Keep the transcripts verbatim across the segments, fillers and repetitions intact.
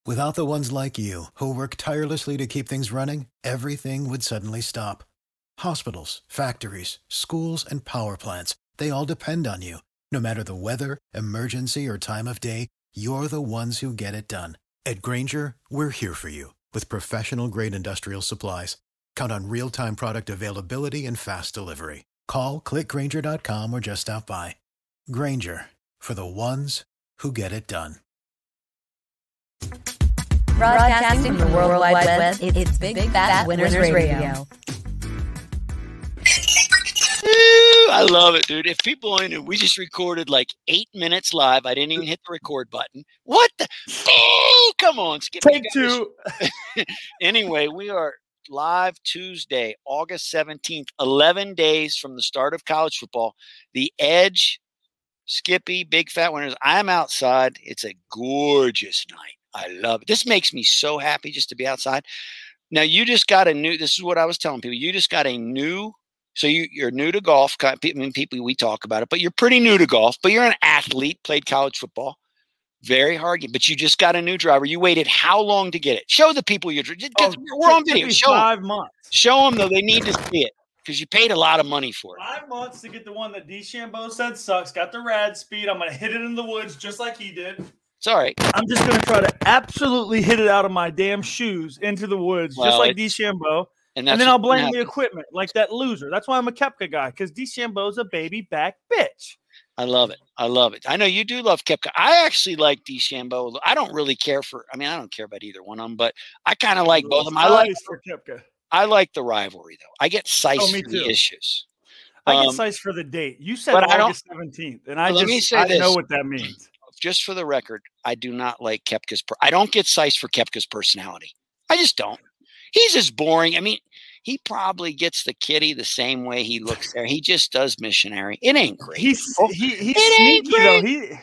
Without the ones like you, who work tirelessly to keep things running, everything would suddenly stop. Hospitals, factories, schools, and power plants, they all depend on you. No matter the weather, emergency, or time of day, you're the ones who get it done. At Grainger, we're here for you with professional-grade industrial supplies. Count on real-time product availability and fast delivery. Call, click Grainger dot com, or just stop by. Grainger, for the ones who get it done. Broadcasting from the World Wide Web, it's Big Fat Winners Radio. I love it, dude. If people only knew, we just recorded like eight minutes live. I didn't even hit the record button. What the? Oh, come on. Skip Take two. Anyway, we are live Tuesday, August seventeenth, eleven days from the start of college football. The Edge, Skippy, Big Fat Winners. I'm outside. It's a gorgeous night. I love it. This makes me so happy just to be outside. Now, you just got a new, this is what I was telling people. You just got a new, so you, you're new to golf. I mean, people, we talk about it, but you're pretty new to golf, but you're an athlete, played college football. Very hard, but you just got a new driver. You waited how long to get it? Show the people your oh, we're on video. Show five them. months. Show them, though. They need to see it because you paid a lot of money for it. Five months to get the one that DeChambeau said sucks. Got the rad speed. I'm going to hit it in the woods just like he did. Sorry. I'm just going to try to absolutely hit it out of my damn shoes into the woods, well, just like DeChambeau. And, and then I'll blame the equipment like that loser. That's why I'm a Koepka guy, because DeChambeau's a baby back bitch. I love it. I love it. I know you do love Koepka. I actually like DeChambeau. I don't really care for, I mean, I don't care about either one of them, but I kind of like both of them. I like for Koepka. I like the rivalry, though. I get sized oh, for the issues. I get um, sized for the date. You said August seventeenth, and I let just me say I this. know what that means. Just for the record, I do not like Koepka's. Per- I don't get sized for Koepka's personality. I just don't. He's just boring. I mean, he probably gets the kitty the same way he looks there. He just does missionary. It ain't great. He's he, he's it sneaky though. He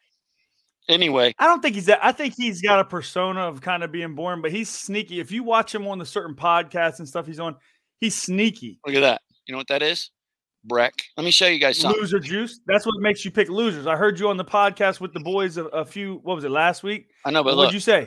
anyway. I don't think he's that. I think he's got a persona of kind of being boring, but he's sneaky. If you watch him on the certain podcasts and stuff he's on, he's sneaky. Look at that. You know what that is? Breck. Let me show you guys something. Loser juice. That's what makes you pick losers. I heard you on the podcast with the boys a, a few. What was it last week? I know, but what look, did you say?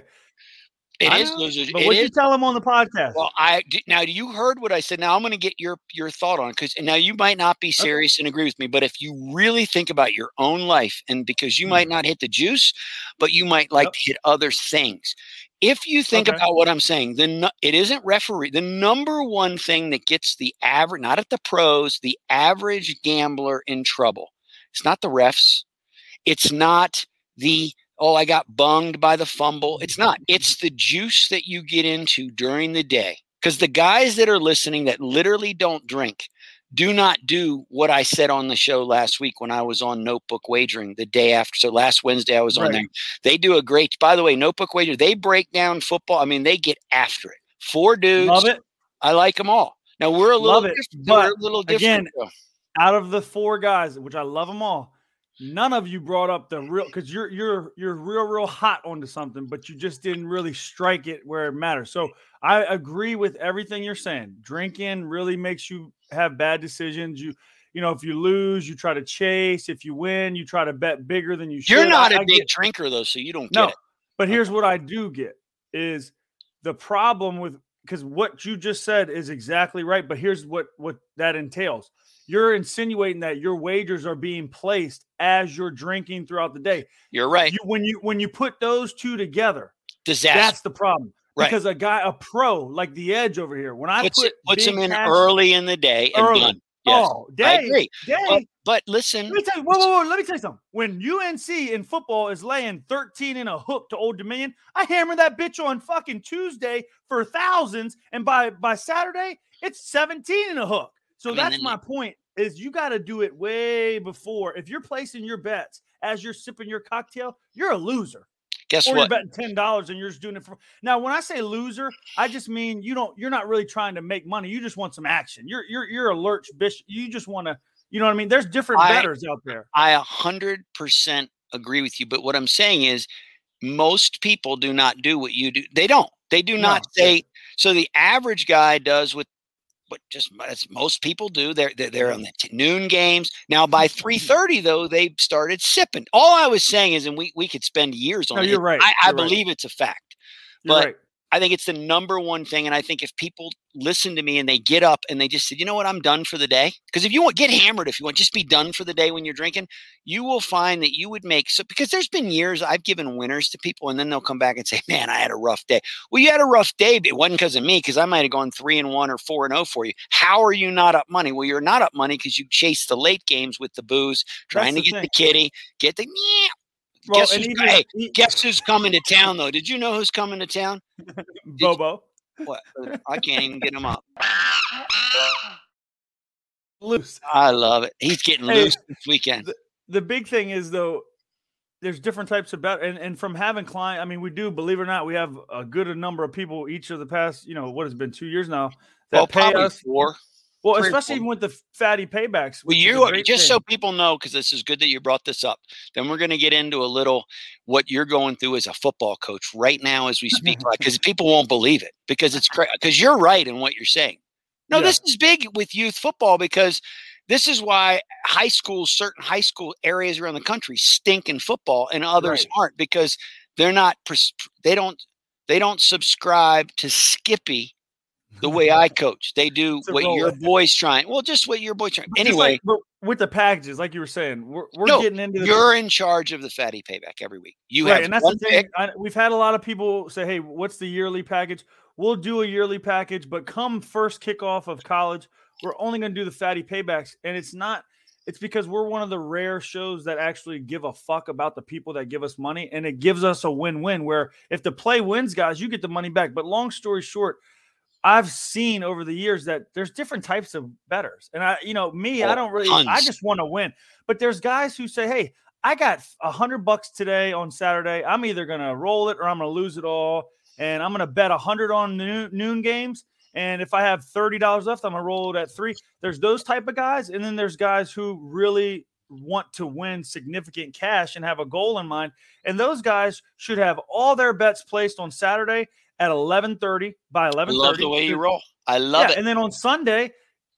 It I is know, losers. But what did you tell them on the podcast? Well, I now you heard what I said. Now I'm going to get your your thought on because now you might not be serious okay. and agree with me, but if you really think about your own life, and because you mm-hmm. might not hit the juice, but you might like yep. to hit other things. If you think okay. about what I'm saying, then it isn't referee. The number one thing that gets the average, not at the pros, the average gambler in trouble. It's not the refs. It's not the, oh, I got bunged by the fumble. It's not. It's the juice that you get into during the day. Because the guys that are listening that literally don't drink do not do what I said on the show last week when I was on Notebook Wagering the day after. So last Wednesday I was right. on there. They do a great, by the way, Notebook Wager, they break down football. I mean, they get after it. Four dudes. Love it. I like them all. Now we're a little love it, different. But we're a little different. Again, though. Out of the four guys, which I love them all, none of you brought up the real, because you're you're you're real real hot onto something, but you just didn't really strike it where it matters. So I agree with everything you're saying. Drinking really makes you have bad decisions. You you know, if you lose, you try to chase. If you win, you try to bet bigger than you should. You're not I, a I big get, drinker though, so you don't no, get it. But here's what I do get is the problem with, because what you just said is exactly right. But here's what what that entails. You're insinuating that your wagers are being placed as you're drinking throughout the day. You're right. You, when you when you put those two together, disaster. That's the problem. Right. Because a guy, a pro like the Edge over here, when I puts put it, puts him in cash, early in the day and early. done. Yes, oh, day, I agree. Day. But, but listen, let me tell you. Whoa, whoa, whoa, let me tell you something. When U N C in football is laying thirteen in a hook to Old Dominion, I hammer that bitch on fucking Tuesday for thousands, and by by Saturday it's seventeen in a hook. So I mean, that's my you- point. Is you got to do it way before. If you're placing your bets as you're sipping your cocktail, you're a loser. Guess or what? You're betting ten dollars and you're just doing it for. Now, when I say loser, I just mean you don't. You're not really trying to make money. You just want some action. You're you're you're a lurch bitch. You just want to. You know what I mean? There's different I, bettors out there. I a hundred percent agree with you. But what I'm saying is, most people do not do what you do. They don't. They do not no. say. So the average guy does what. But just as most people do, they're they're, they're on the t- noon games now. By three thirty, though, they started sipping. All I was saying is, and we, we could spend years on no, it. You're right. I, I you're believe right. it's a fact. You're but right. I think it's the number one thing. And I think if people listen to me and they get up and they just said, you know what, I'm done for the day. Because if you want, get hammered, if you want, just be done for the day when you're drinking, you will find that you would make, so because there's been years I've given winners to people and then they'll come back and say, man, I had a rough day. Well, you had a rough day, but it wasn't because of me, because I might have gone three and one or four and oh for you. How are you not up money? Well, you're not up money because you chased the late games with the booze, trying That's to the get thing. the kitty, get the, yeah. Well, Guess, and who's, even- hey, e- guess who's coming to town, though? Did you know who's coming to town? Bobo. What? I can't even get him up. Loose. I love it. He's getting Hey, loose this weekend. The, the big thing is, though, there's different types of bet, and, and from having client, I mean, we do, believe it or not, we have a good number of people each of the past, you know, what has been two years now that Well, pay probably us. four. Well, three or especially four. even with the fatty paybacks. Well, which is you a great just thing. so people know, because this is good that you brought this up. Then we're going to get into a little what you're going through as a football coach right now as we speak, because people won't believe it, because it's crazy. Because you're right in what you're saying. No, Yeah. this is big with youth football, because this is why high schools, certain high school areas around the country stink in football, and others Right. aren't, because they're not. pres- They don't. They don't subscribe to Skippy the way I coach. They do It's a what your roll. boy's trying. Well, just what your boy's trying. But just Anyway, like- but with the packages, like you were saying, we're, we're no, getting into the you're in charge of the fatty payback every week. You right, have and that's one the thing. pick. I, we've had a lot of people say, "Hey, what's the yearly package?" We'll do a yearly package, but come first kickoff of college, we're only going to do the fatty paybacks, and it's not. It's because we're one of the rare shows that actually give a fuck about the people that give us money, and it gives us a win-win. Where if the play wins, guys, you get the money back. But long story short, I've seen over the years that there's different types of bettors. And I, you know, me, Oh, I don't really, tons. I just want to win. But there's guys who say, hey, I got a hundred bucks today on Saturday. I'm either going to roll it or I'm going to lose it all. And I'm going to bet a hundred on noon, noon games. And if I have thirty dollars left, I'm going to roll it at three. There's those type of guys. And then there's guys who really want to win significant cash and have a goal in mind. And those guys should have all their bets placed on Saturday at eleven thirty by I eleven thirty. love the way you roll. I love Yeah, it. and then on Sunday,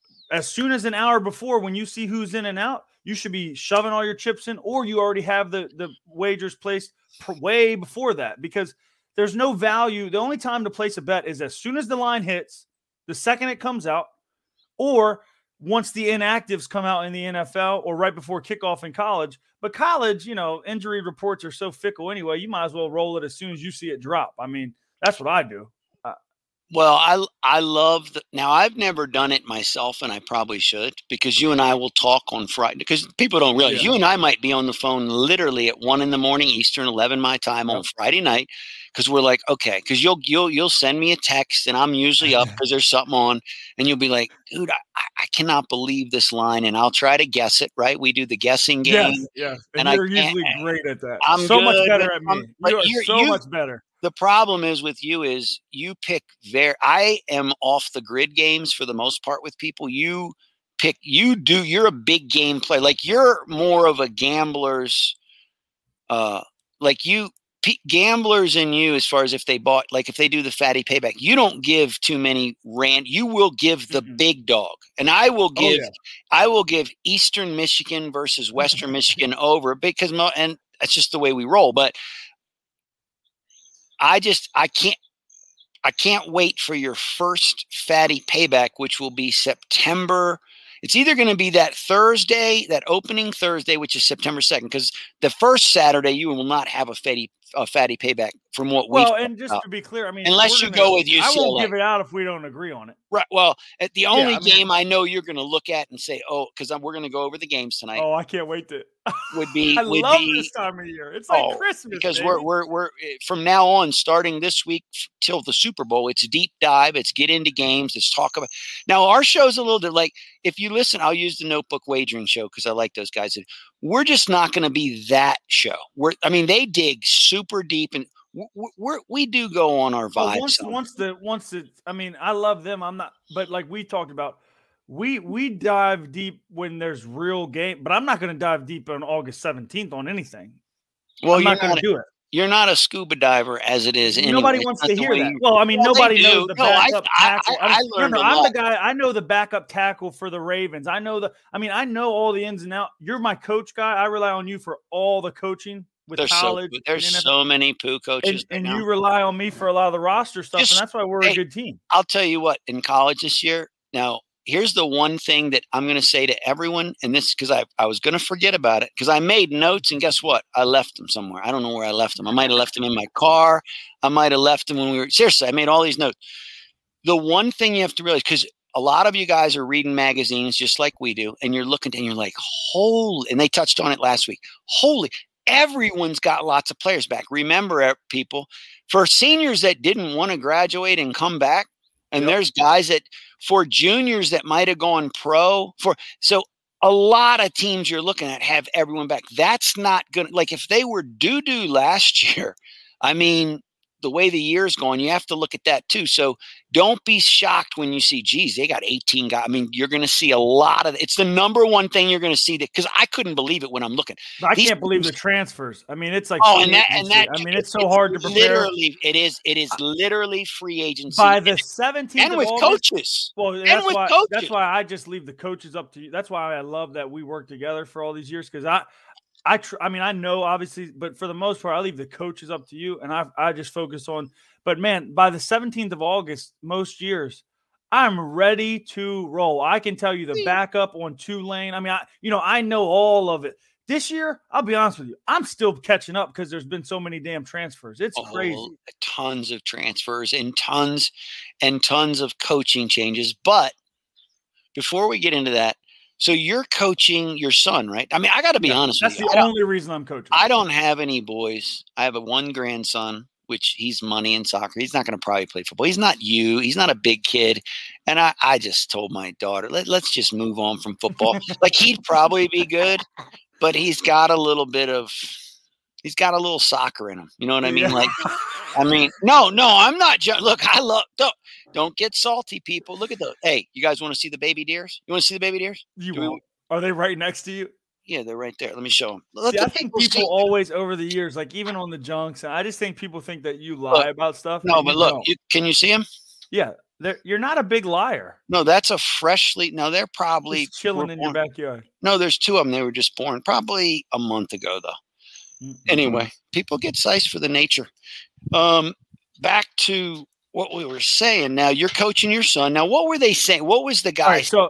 as soon as an hour before, when you see who's in and out, you should be shoving all your chips in, or you already have the, the wagers placed pr- way before that, because there's no value. The only time to place a bet is as soon as the line hits, the second it comes out, or once the inactives come out in the N F L, or right before kickoff in college. But college, you know, injury reports are so fickle anyway, you might as well roll it as soon as you see it drop. I mean, that's what I do. Well, I I love the, now I've never done it myself, and I probably should, because you and I will talk on Friday, because people don't realize Yeah. you and I might be on the phone literally at one in the morning Eastern, eleven my time on Yep. Friday night, because we're like, okay, because you'll you'll you'll send me a text, and I'm usually up because there's something on, and you'll be like, dude, I, I cannot believe this line, and I'll try to guess it. Right? We do the guessing game. Yes, yes. And, and I you're can't- usually great at that. I'm so much good, better but at me. I'm- but You are you're- so you- much better. The problem is with you is you pick very, I am off the grid games for the most part with people. You pick, you do, you're a big game player. Like you're more of a gambler's, uh, like you, p- gamblers in you, as far as if they bought, like if they do the fatty payback, you don't give too many rand. You will give the Mm-mm. big dog, and I will Oh, give, yeah. I will give Eastern Michigan versus Western Michigan over, because, mo- and that's just the way we roll. But I just, I can't, I can't wait for your first fatty payback, which will be September. It's either going to be that Thursday, that opening Thursday, which is September second, because the first Saturday you will not have a fatty, a fatty payback from what we Well, and just out. to be clear, I mean, Unless we're you gonna- go with I won't U C L A. give it out if we don't agree on it. Right. Well, at the only I mean- game I know you're going to look at and say, oh, because we're going to go over the games tonight, Oh, I can't wait to. would be, I would love be, this time of year. It's like Oh, Christmas. because baby. we're we're we're eh, from now on, starting this week f- till the Super Bowl, it's deep dive, it's get into games, it's talk about. Now our show's a little bit like, if you listen, I'll use the Notebook Wagering show because I like those guys. We're just not going to be that show. We're, I mean, they dig super deep, and w- w- we're we do go on our Well, vibes. once on- once the once it, I mean, I love them. I'm not, but like we talked about, we we dive deep when there's real game. But I'm not going to dive deep on August seventeenth on anything. well, I'm you're not going not, to do it. you're not a scuba diver as it is. Anyway. Nobody It's wants not to the hear way that. you- Well, I mean, Well, they nobody do. knows the No, I- backup I- tackle. I- I mean, learned no, a no, I'm lot. the guy. I know the backup tackle for the Ravens. I know the. I mean, I know all the ins and outs. You're my coach guy. I rely on you for all the coaching with there's college. So, there's and so many poo coaches. And, right and now. you rely on me for a lot of the roster stuff, Just, and that's why we're hey, a good team. I'll tell you what, in college this year, now, here's the one thing that I'm going to say to everyone, and this because I, I was going to forget about it because I made notes, and guess what? I left them somewhere. I don't know where I left them. I might have left them in my car. I might have left them when we were – seriously, I made all these notes. The one thing you have to realize, because a lot of you guys are reading magazines just like we do, and you're looking and you're like, holy – and they touched on it last week. Holy – everyone's got lots of players back. Remember, people, for seniors that didn't want to graduate and come back, and yep. there's guys that – for juniors that might have gone pro for, so a lot of teams you're looking at have everyone back. That's not going to, like if they were doo-doo last year, I mean, the way the year's going, you have to look at that too. So don't be shocked when you see, geez, they got eighteen guys. I mean, you're going to see a lot of, it's the number one thing you're going to see that, because I couldn't believe it when I'm looking. I These can't believe the transfers. I mean, it's like, oh, and that, and that, I mean, it's so it's hard to prepare. Literally, it is, it is literally free agency. By the seventeenth and with August, coaches. Well, that's and with why, coaches. That's why I just leave the coaches up to you. That's why I love that we work together for all these years. Cause I, I, tr- I mean, I know obviously, but for the most part, I leave the coaches up to you, and I, I just focus on. But man, by the seventeenth of August, most years, I'm ready to roll. I can tell you the backup on Tulane. I mean, I, you know, I know all of it. This year, I'll be honest with you, I'm still catching up because there's been so many damn transfers. It's oh, crazy. Tons of transfers and tons and tons of coaching changes. But before we get into that, so you're coaching your son, right? I mean, I got to be yeah, honest with you. That's the only reason I'm coaching. I don't have any boys. I have a one grandson, which he's money in soccer. He's not going to probably play football. He's not you. He's not a big kid. And I, I just told my daughter, Let, let's just move on from football. Like, he'd probably be good, but he's got a little bit of – he's got a little soccer in him. You know what I mean? Yeah. Like, I mean, no, no, I'm not – look, I love – don't. Don't get salty, people. Look at those. Hey, you guys want to see the baby deers? You want to see the baby deers? You want? Are they right next to you? Yeah, they're right there. Let me show them. Let see, the I think people, people always over the years, like even on the junks, I just think people think that you lie look, about stuff. No, but look, you, can you see them? Yeah, you're not a big liar. No, that's a freshly. No, they're probably just chilling in born. your backyard. No, there's two of them. They were just born probably a month ago, though. Mm-hmm. Anyway, people get sized for the nature. Um, back to what we were saying. Now you're coaching your son. Now, what were they saying? What was the guy? All right, so,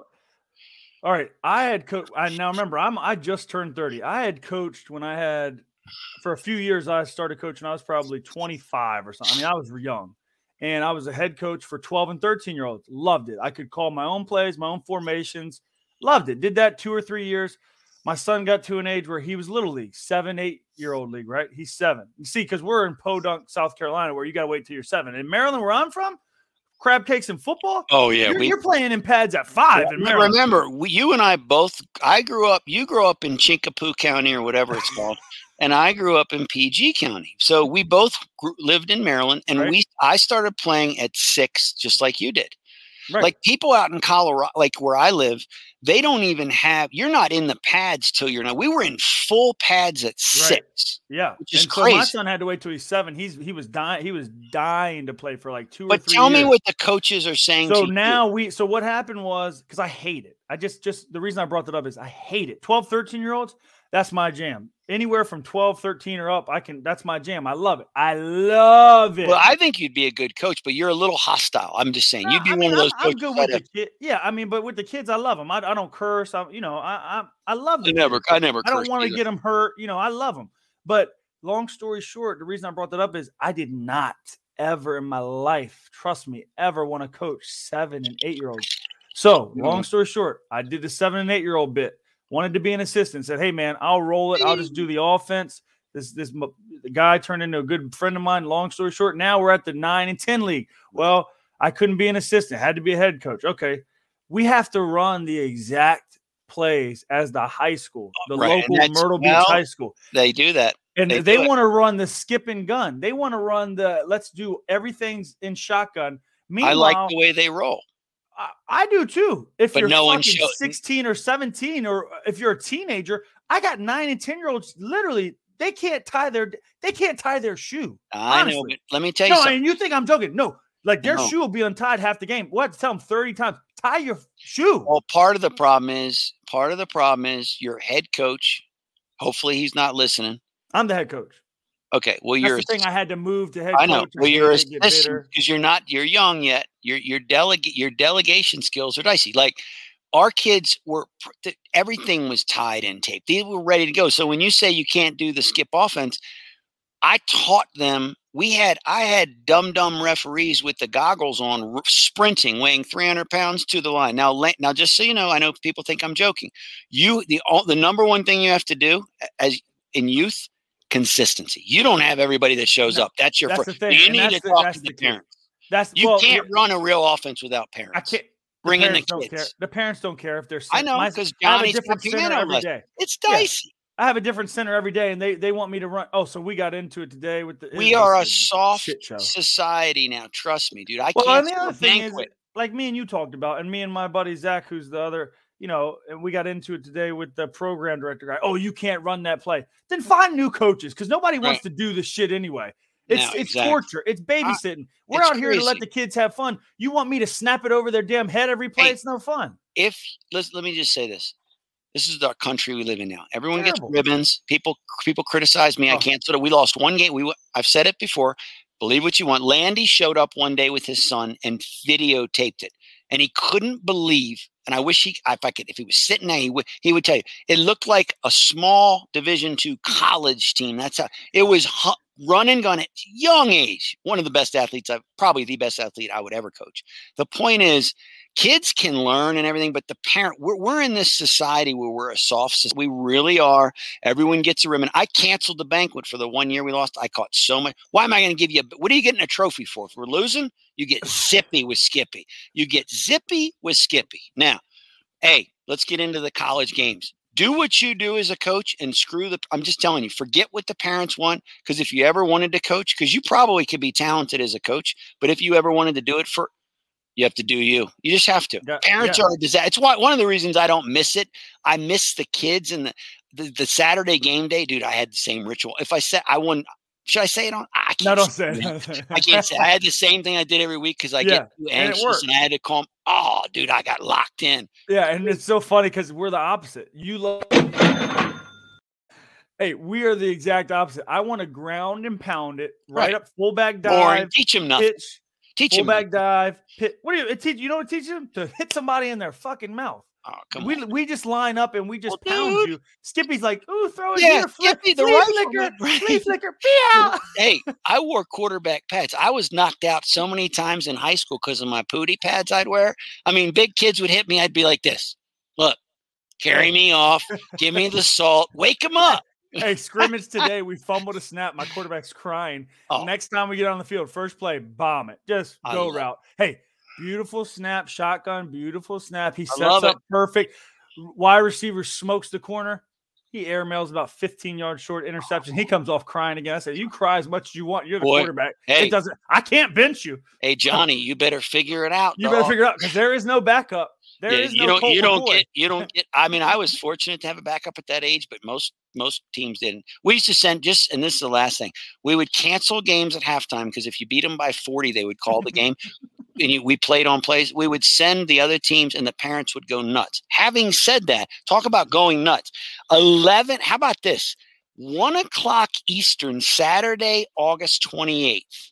all right, I had coached. I now remember I'm. I just turned thirty. I had coached when I had, for a few years. I started coaching. I was probably twenty-five or something. I mean, I was young, and I was a head coach for twelve and thirteen year olds. Loved it. I could call my own plays, my own formations. Loved it. Did that two or three years. My son got to an age where he was little league, seven, eight year old league, right? He's seven. You see, because we're in Podunk, South Carolina, where you got to wait till you're seven. In Maryland, where I'm from, crab cakes and football. Oh yeah, you're, we, you're playing in pads at five. Yeah, in remember, we, you and I both. I grew up. You grew up in Chinkapoo County or whatever it's called, and I grew up in P G County. So we both grew, lived in Maryland, and right. we. I started playing at six, just like you did. Right. Like people out in Colorado, like where I live, they don't even have. You're not in the pads till you're not. We were in full pads at six. Right. Yeah, which is and crazy. So my son had to wait till he's seven. He's he was dying. He was dying to play for like two. But or three tell years. me what the coaches are saying. So to now you. we. So what happened was because I hate it. I just just the reason I brought that up is I hate it. twelve, thirteen year olds. That's my jam. Anywhere from twelve, thirteen or up, I can. That's my jam. I love it. I love it. Well, I think you'd be a good coach, but you're a little hostile. I'm just saying. No, you'd be I one mean, of those I'm, coaches. I'm good with the kid. Yeah, I mean, but with the kids, I love them. I, I don't curse. I, you know, I I, I love them. I never, I never. I don't want to get them hurt. You know, I love them. But long story short, the reason I brought that up is I did not ever in my life, trust me, ever want to coach seven and eight year olds. So long story short, I did the seven and eight year old bit. Wanted to be an assistant. Said, "Hey man, I'll roll it. I'll just do the offense." This this the guy turned into a good friend of mine. Long story short, now we're at the nine and ten league. Well, I couldn't be an assistant. Had to be a head coach. Okay, we have to run the exact plays as the high school, the right. local Myrtle Beach well, high school. They do that, and they, they want to run the skip and gun. They want to run the let's do everything's in shotgun. Meanwhile, I like the way they roll. I, I do too. If but you're no fucking sixteen or seventeen, or if you're a teenager, I got nine and ten year olds. Literally, they can't tie their they can't tie their shoe. I honestly. know. But let me tell you no, something. and you think I'm joking? No, like their no. shoe will be untied half the game. What? Have to tell them thirty times. Tie your shoe. Well, part of the problem is part of the problem is your head coach. Hopefully, he's not listening. I'm the head coach. Okay, well, That's you're the thing. I had to move to head I know. coach. Well, you're Get assistant bitter. because you're not you're young yet. Your your delegate your delegation skills are dicey. Like our kids were pr- everything was tied in tape. They were ready to go. So when you say you can't do the skip offense, I taught them. We had I had dumb dumb referees with the goggles on, r- sprinting, weighing three hundred pounds to the line. Now, la- now, just so you know, I know people think I'm joking. You the all, the number one thing you have to do as in youth, consistency. You don't have everybody that shows No, up. That's your that's first. the thing. You and need that's to the, talk that's to the, the key. parents. That's You well, can't here- run a real offense without parents. I can't. The Bring in the parents don't kids. care. The parents don't care if they're. I know my- because I have a Johnny's different got center piano every lesson. day. It's Yeah. dicey. I have a different center every day, and they they want me to run. Oh, so we got into it today with the. We it's are a just soft shit show. society now. Trust me, dude. I Well, can't and the do a other thing is, banquet. like me and you talked about, and me and my buddy Zach, who's the other, you know, and we got into it today with the program director guy. Oh, you can't run that play. Then find new coaches because nobody wants Right. to do this shit anyway. It's No, it's exactly. torture. It's babysitting. We're it's out here to let crazy. the kids have fun. You want me to snap it over their damn head every play? Hey, It's no fun. If let's let me just say this. This is the country we live in now. Everyone Terrible. gets ribbons. People people criticize me. I Oh. canceled it. We lost one game. We I've said it before. Believe what you want. Landy showed up one day with his son and videotaped it, and he couldn't believe. And I wish he, if I could, if he was sitting there, he would he would tell you it looked like a small Division two college team. That's how it was. Hu- Run and gun at young age. One of the best athletes, I've probably the best athlete I would ever coach. The point is, kids can learn and everything, but the parent, we're, we're in this society where we're a soft society. We really are. Everyone gets a ribbon. I canceled the banquet for the one year we lost. I caught so much. Why am I going to give you a, what are you getting a trophy for? If we're losing, you get zippy with Skippy. You get zippy with Skippy. Now, hey, let's get into the college games. Do what you do as a coach and screw the, I'm just telling you, forget what the parents want. Because if you ever wanted to coach, because you probably could be talented as a coach, but if you ever wanted to do it for, you have to do you. You just have to. Yeah, Parents yeah. are a disaster. It's why, one of the reasons I don't miss it. I miss the kids and the, the, the Saturday game day. Dude, I had the same ritual. If I said I wouldn't, should I say it on? I can't No, don't say say it. it. I can't say. I had the same thing I did every week because I Yeah, get too and it anxious worked. and, I had to calm. Oh, dude, I got locked in. Yeah, and it's so funny because we're the opposite. You love. Hey, we are the exact opposite. I want to ground and pound it right, Right. up, fullback Boring. dive, Teach them nothing. pitch, Teach them. fullback dive, pit. What do you it teach? You know what it teaches them? To hit somebody in their fucking mouth. Oh, come We on. we just line up and we just Well, pound dude. you. Skippy's like, ooh, throw it Yeah, here, flip, Skippy, the flea rifle flicker, man, right. flea flicker, pew. Hey, I wore quarterback pads. I was knocked out so many times in high school because of my pootie pads I'd wear. I mean, big kids would hit me. I'd be like this. Look, carry me off. Give me the salt. Wake them up. Hey, scrimmage today, we fumbled a snap. My quarterback's crying. Oh. Next time we get on the field, first play, bomb it. Just I go love route. Hey, beautiful snap, shotgun, beautiful snap. He I sets love up it. perfect. Wide receiver smokes the corner. He airmails about fifteen yards short, interception. He comes off crying again. I said, you cry as much as you want. You're the Boy, quarterback. hey. It doesn't. I can't bench you. Hey, Johnny, you better figure it out. You better dog. figure it out because there is no backup. There Yeah, is you no don't Colt you don't McCoy. get you don't get I mean I was fortunate to have a backup at that age, but most most teams didn't. We used to send just and this is the last thing. We would cancel games at halftime because if you beat them by forty, they would call the game. And you, we played on plays. We would send the other teams and the parents would go nuts. Having said that, talk about going nuts. eleven How about this? one o'clock Eastern, Saturday, August twenty-eighth.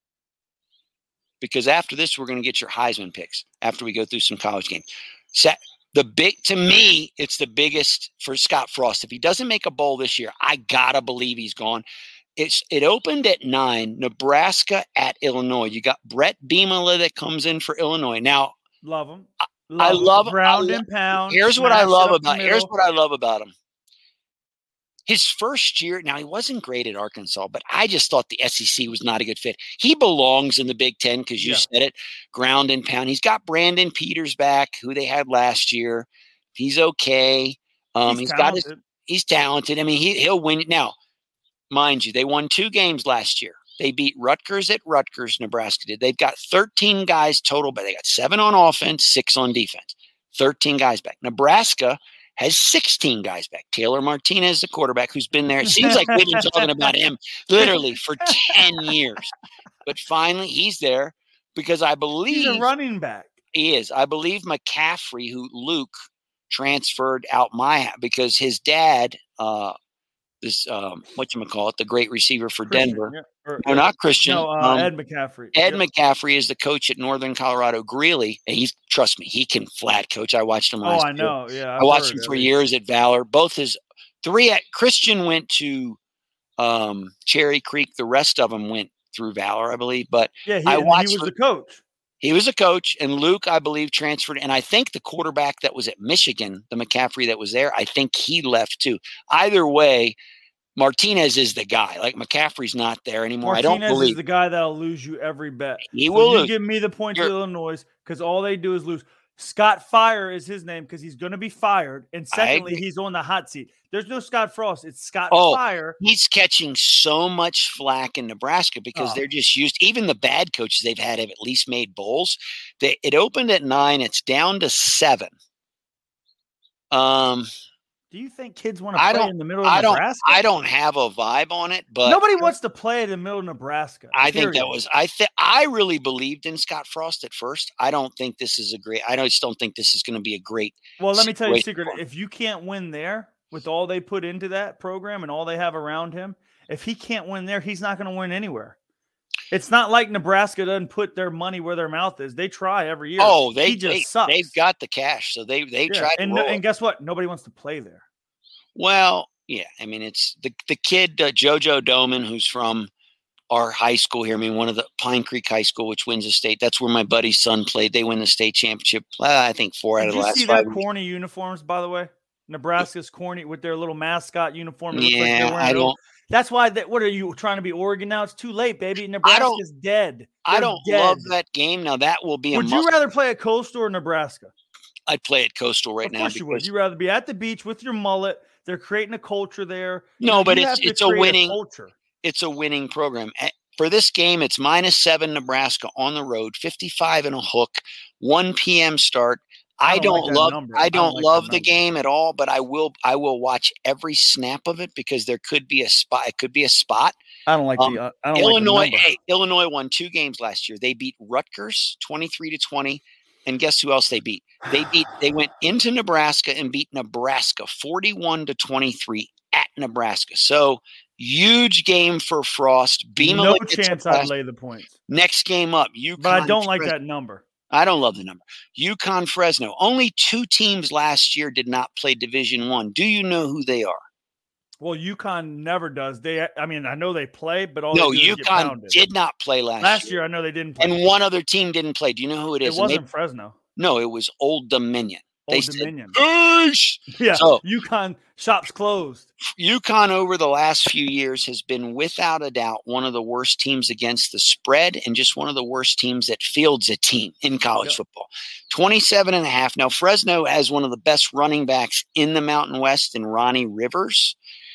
Because after this, we're going to get your Heisman picks after we go through some college games. Sa- the big, to me, it's the biggest for Scott Frost. If he doesn't make a bowl this year, I gotta believe he's gone. It's it opened at nine. Nebraska at Illinois. You got Brett Bielema that comes in for Illinois. Now, Love him. I him. love- ground I lo- and pound. here's what I smash it love up the about. Here's middle. what I love about him. His first year, now he wasn't great at Arkansas, but I just thought the S E C was not a good fit. He belongs in the Big Ten because you Yeah. said it, ground and pound. He's got Brandon Peters back, who they had last year. He's okay. Um, He's he's got his, talented. he's talented. I mean, he he'll win. Now, mind you, they won two games last year. They beat Rutgers at Rutgers. Nebraska did. They've got thirteen guys total, but they got seven on offense, six on defense. thirteen guys back. Nebraska has sixteen guys back. Taylor Martinez, the quarterback, who's been there. It seems like we've been talking about him literally for ten years. But finally, he's there because I He's believe a running back. he is. I believe McCaffrey, who Luke transferred out my because his dad, uh, this um, whatchamacallit, the great receiver for Christian, Denver. yeah, or, no, not Christian. No, uh, um, Ed McCaffrey. Ed yep. McCaffrey is the coach at Northern Colorado Greeley, and he's trust me, he can flat coach. I watched him last Oh, I year. know. Yeah, I've I watched heard, him for at years at Valor. Both his three at Christian went to um, Cherry Creek. The rest of them went through Valor, I believe. But yeah, he, I watched he was the coach. He was a coach, and Luke, I believe, transferred. And I think the quarterback that was at Michigan, the McCaffrey that was there, I think he left too. Either way, Martinez is the guy. Like McCaffrey's not there anymore. Martinez I don't believe is the guy that'll lose you every bet. He so will you lose. give me the point You're, to Illinois because all they do is lose. Scott Fire is his name because he's going to be fired. And secondly, he's on the hot seat. There's no Scott Frost. It's Scott oh, Fire. He's catching so much flack in Nebraska because oh. they're just used. Even the bad coaches they've had have at least made bowls. They, it opened at nine. It's down to seven. Um, Do you think kids want to play don't, in the middle of I Nebraska? Don't, I don't have a vibe on it, but nobody wants to play in the middle of Nebraska. I period. think that was I think I really believed in Scott Frost at first. I don't think this is a great. I just don't think this is going to be a great. Well, let me tell you a secret. If you can't win there with all they put into that program and all they have around him, if he can't win there, he's not going to win anywhere. It's not like Nebraska doesn't put their money where their mouth is. They try every year. Oh, they he just they, sucks. They've got the cash, so they they yeah. try to and, roll and guess what? Nobody wants to play there. Well, yeah. I mean, it's the the kid uh, JoJo Doman, who's from our high school here. I mean, one of the Pine Creek High School, which wins the state. That's where my buddy's son played. They win the state championship. Uh, I think four Did out of the last five. Did you see their corny uniforms, by the way? Nebraska's corny with their little mascot uniform. It looks yeah, like they're wearing I don't. That's why. That, what are you trying to be Oregon now? It's too late, baby. Nebraska's dead. They're I don't dead. love that game. Now that will be. Would a you must- rather play at Coastal or Nebraska? I'd play at Coastal right of now. Of course you would. You'd rather be at the beach with your mullet. They're creating a culture there. No, you know, but you it's it's a winning a culture. It's a winning program. For this game, it's minus seven Nebraska on the road, fifty-five and a hook, one p.m. start. I don't, I don't like love number. I don't, I don't like love the game at all, but I will I will watch every snap of it because there could be a spot. It could be a spot. I don't like um, the uh, I don't Illinois. Like the hey, Illinois won two games last year. They beat Rutgers twenty-three to twenty, and guess who else they beat? They beat. They went into Nebraska and beat Nebraska forty-one to twenty-three at Nebraska. So huge game for Frost. Beam no chance I'd lay the points. Next game up, UConn. But I don't like that number. I don't love the number. UConn Fresno. Only two teams last year did not play Division One. Do you know who they are? Well, UConn never does. They, I mean, I know they play, but all no, they do UConn is did not play last, last year. year. I know they didn't play, and one other team didn't play. Do you know who it is? It wasn't they, Fresno. No, it was Old Dominion. Old they Dominion. Said, Eesh! Yeah. So, UConn shops closed. UConn over the last few years has been without a doubt one of the worst teams against the spread and just one of the worst teams that fields a team in college yep. football. twenty-seven and a half. Now, Fresno has one of the best running backs in the Mountain West in Ronnie Rivers.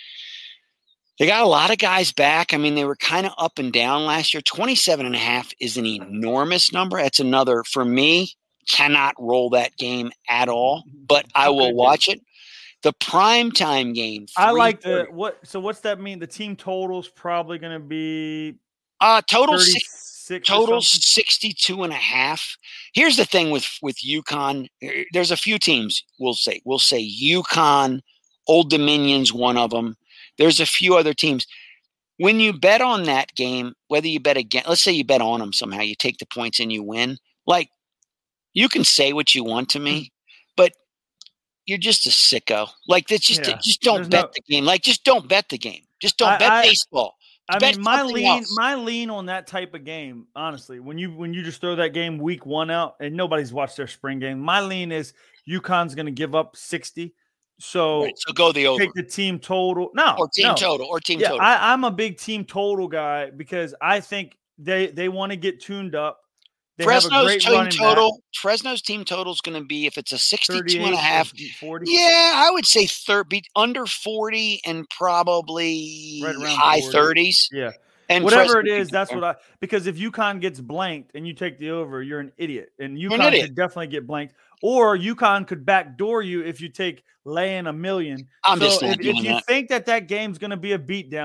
They got a lot of guys back. I mean, they were kind of up and down last year. twenty-seven and a half is an enormous number. That's another, for me, cannot roll that game at all, but I will watch it. The primetime game. I like the what. So what's that mean? The team total's probably going to be uh total six, total sixty-two and a half. Here's the thing with with UConn. There's a few teams. We'll say we'll say UConn, Old Dominion's one of them. There's a few other teams. When you bet on that game, whether you bet again, let's say you bet on them somehow, you take the points and you win. Like, you can say what you want to me, but you're just a sicko. Like, that's just yeah. just don't There's bet no, the game. Like, just don't bet the game. Just don't I, bet I, baseball. Just I bet mean, my lean, else. my lean on that type of game, honestly, when you when you just throw that game week one out and nobody's watched their spring game, my lean is UConn's going to give up sixty. So, right, so go the over. Take the team total. No, or team no. total, or team yeah, total. I, I'm a big team total guy because I think they they want to get tuned up. They Fresno's team total. Back. Fresno's team total is going to be if it's a sixty-two and a half. forty Yeah, I would say thirty, be under forty and probably right around high forty. thirties. Yeah. And whatever Fresno, it is, that's what I because if UConn gets blanked and you take the over, you're an idiot. And UConn an idiot. could definitely get blanked. Or UConn could backdoor you if you take laying a million. I'm so just not if, doing if you that. think that that game's going to be a beatdown,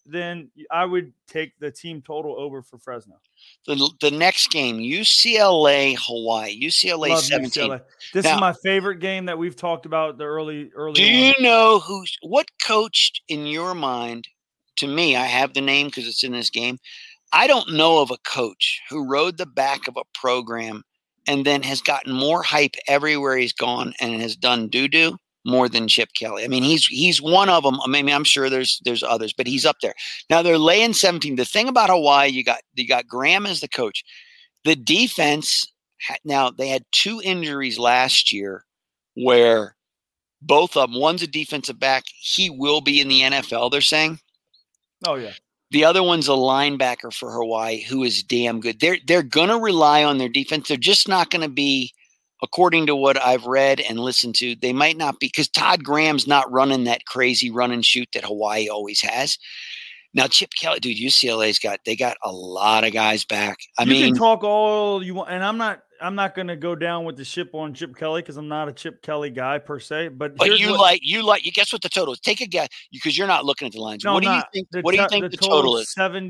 then I would take the team total over for Fresno. The, the next game, U C L A, Hawaii. U C L A Love seventeen. U C L A. This now, is my favorite game that we've talked about the early early. Do you on. know who's what coached in your mind? To me, I have the name because it's in this game. I don't know of a coach who rode the back of a program and then has gotten more hype everywhere he's gone and has done doo-doo more than Chip Kelly. I mean, he's he's one of them. I mean, I'm sure there's there's others, but he's up there. Now they're laying seventeen. The thing about Hawaii, you got you got Graham as the coach. The defense. Now they had two injuries last year, where both of them. One's a defensive back. He will be in the N F L. They're saying. Oh yeah. The other one's a linebacker for Hawaii who is damn good. They're they're gonna rely on their defense. They're just not gonna be. According to what I've read and listened to, they might not be because Todd Graham's not running that crazy run and shoot that Hawaii always has. Now, Chip Kelly, dude, U C L A's got they got a lot of guys back. I you mean, can talk all you want, and I'm not I'm not going to go down with the ship on Chip Kelly because I'm not a Chip Kelly guy per se. But but you what, like you like you guess what the total is? Take a guess because you're not looking at the lines. No, what do not. you think? The What do you t- think the, the total, total is?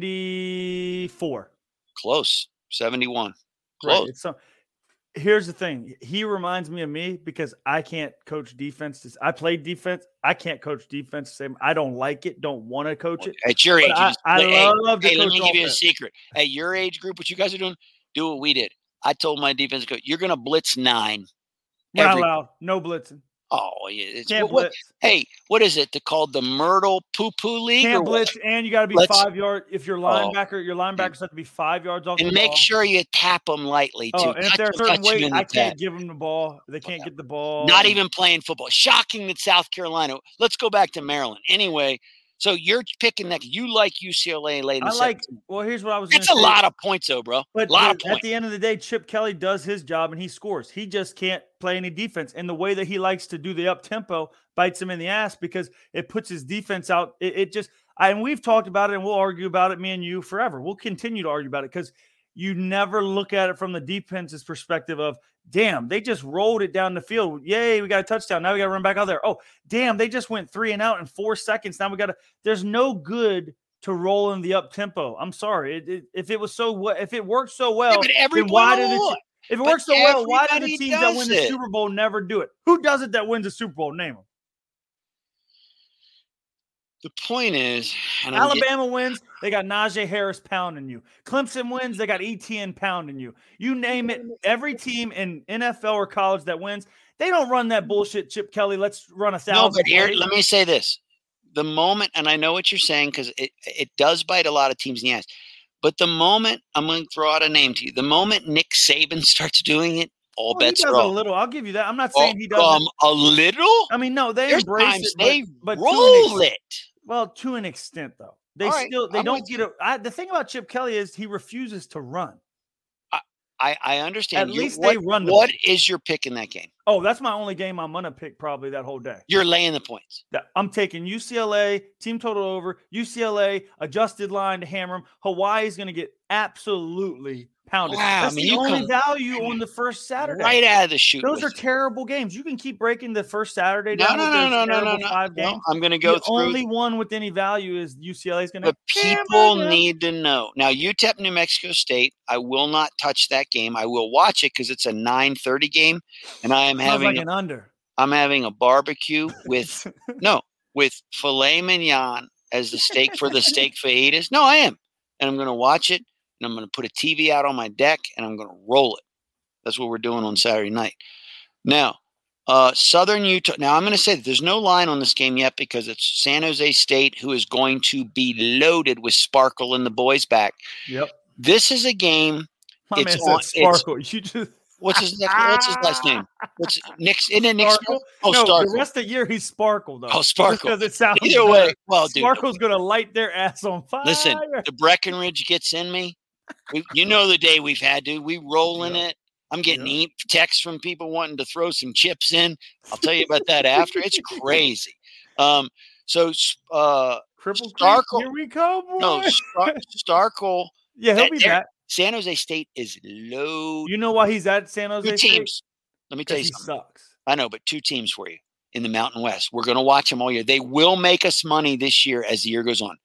seventy-four. Close, seventy-one. Right. Close. It's so, here's the thing. He reminds me of me because I can't coach defense. I played defense. I can't coach defense. Same. I don't like it. Don't want to coach it. At your age, I, just, I hey, love to hey, coach let me give you a offense. secret. At your age group, what you guys are doing, do what we did. I told my defense coach, you're going to blitz nine. We're not every- allowed. No blitzing. Oh, yeah. It's, Can't what, what, blitz. hey, what is it? They're called the Myrtle Poo Poo League? or Can't what? blitz, and you got to be Let's- five yards. If your linebacker, your linebackers have to be five yards off And the make ball. sure you tap them lightly, too. Oh, and if Touch they're a them, certain touch them weight, in the I can't tap. give them the ball. They can't get the ball. Not even playing football. Shocking that South Carolina. Let's go back to Maryland. Anyway, so you're picking that. You like U C L A late in I the like. seventeen. Well, here's what I was. That's a gonna say. lot of points, though, bro. But a lot of the- points. at the end of the day, Chip Kelly does his job and he scores. He just can't play any defense. And the way that he likes to do the up tempo bites him in the ass because it puts his defense out. It, it just, I, and we've talked about it and we'll argue about it, me and you, forever. We'll continue to argue about it because you never look at it from the defense's perspective of, damn, they just rolled it down the field. Yay, we got a touchdown. Now we got to run back out there. Oh, damn, they just went three and out in four seconds. Now we got to, there's no good to roll in the up tempo. I'm sorry. It, it, if it was so, if it worked so well, Yeah, but then everyone why did will. it? If it But works so well, why do the everybody teams that does win the it. Super Bowl never do it? Who does it that wins the Super Bowl? Name them. The point is, and I'm getting- Alabama wins, they got Najee Harris pounding you. Clemson wins, they got E T N pounding you. You name it, every team in N F L or college that wins, they don't run that bullshit. Chip Kelly, let's run a thousand. no, but here, plays. let me say this: the moment, and I know what you're saying because it it does bite a lot of teams in the ass. But the moment I'm going to throw out a name to you, the moment Nick Saban starts doing it, all Well, he bets does are a off. little. I'll give you that. I'm not Oh, saying he does. um, a little. I mean, no, they There's embrace times it, but, they but to an roll ex- it. Well, to an extent, though, they All right, still they I'm don't with get it. I, the thing about Chip Kelly is he refuses to run. I, I understand. At You- least what, they run the What ball. is your pick in that game? Oh, that's my only game I'm gonna pick probably that whole day. You're laying the points. That- I'm taking U C L A team total over. U C L A adjusted line to hammer them. Hawaii's gonna get absolutely pounded. Wow, That's I mean, the you only come value on the first Saturday. Right out of the chute. Those with are it. terrible games. You can keep breaking the first Saturday No, down. no, with no, those no, no, no, terrible no. Five no. games. I'm going to go the through. only one with any value is U C L A is going to. But people need to know. Now, U T E P, New Mexico State, I will not touch that game. I will watch it because it's a nine thirty game, and I am Sounds having like a, an under. I'm having a barbecue with no with filet mignon as the steak for the steak fajitas. No, I am, and I'm going to watch it, and I'm going to put a T V out on my deck, and I'm going to roll it. That's what we're doing on Saturday night. Now, uh, Southern Utah. Now, I'm going to say that there's no line on this game yet because it's San Jose State who is going to be loaded with Sparkle and the boys back. Yep. This is a game. My It's man on- said Sparkle. You just What's his next, What's his last name? What's Nick? Isn't it Nick Sparkle. Sparkle? Oh, no, Sparkle. the rest of the year he's Sparkle though. Oh, Sparkle. Because it sounds Either way, better. well, dude. Sparkle's going to light their ass on fire. Listen, the Breckenridge gets in me. We, you know the day we've had, dude. We rolling Yeah. it. I'm getting Yeah. e- texts from people wanting to throw some chips in. I'll tell you about that after. It's crazy. Um, so uh, Cripple Creek, Starkle- here we come. Boy. no, Star- Starkle. yeah, he'll be there- back. San Jose State is low. You know why he's at San Jose Two State? teams. Let me tell Because you he something. sucks. I know, but two teams for you in the Mountain West. We're going to watch them all year. They will make us money this year as the year goes on.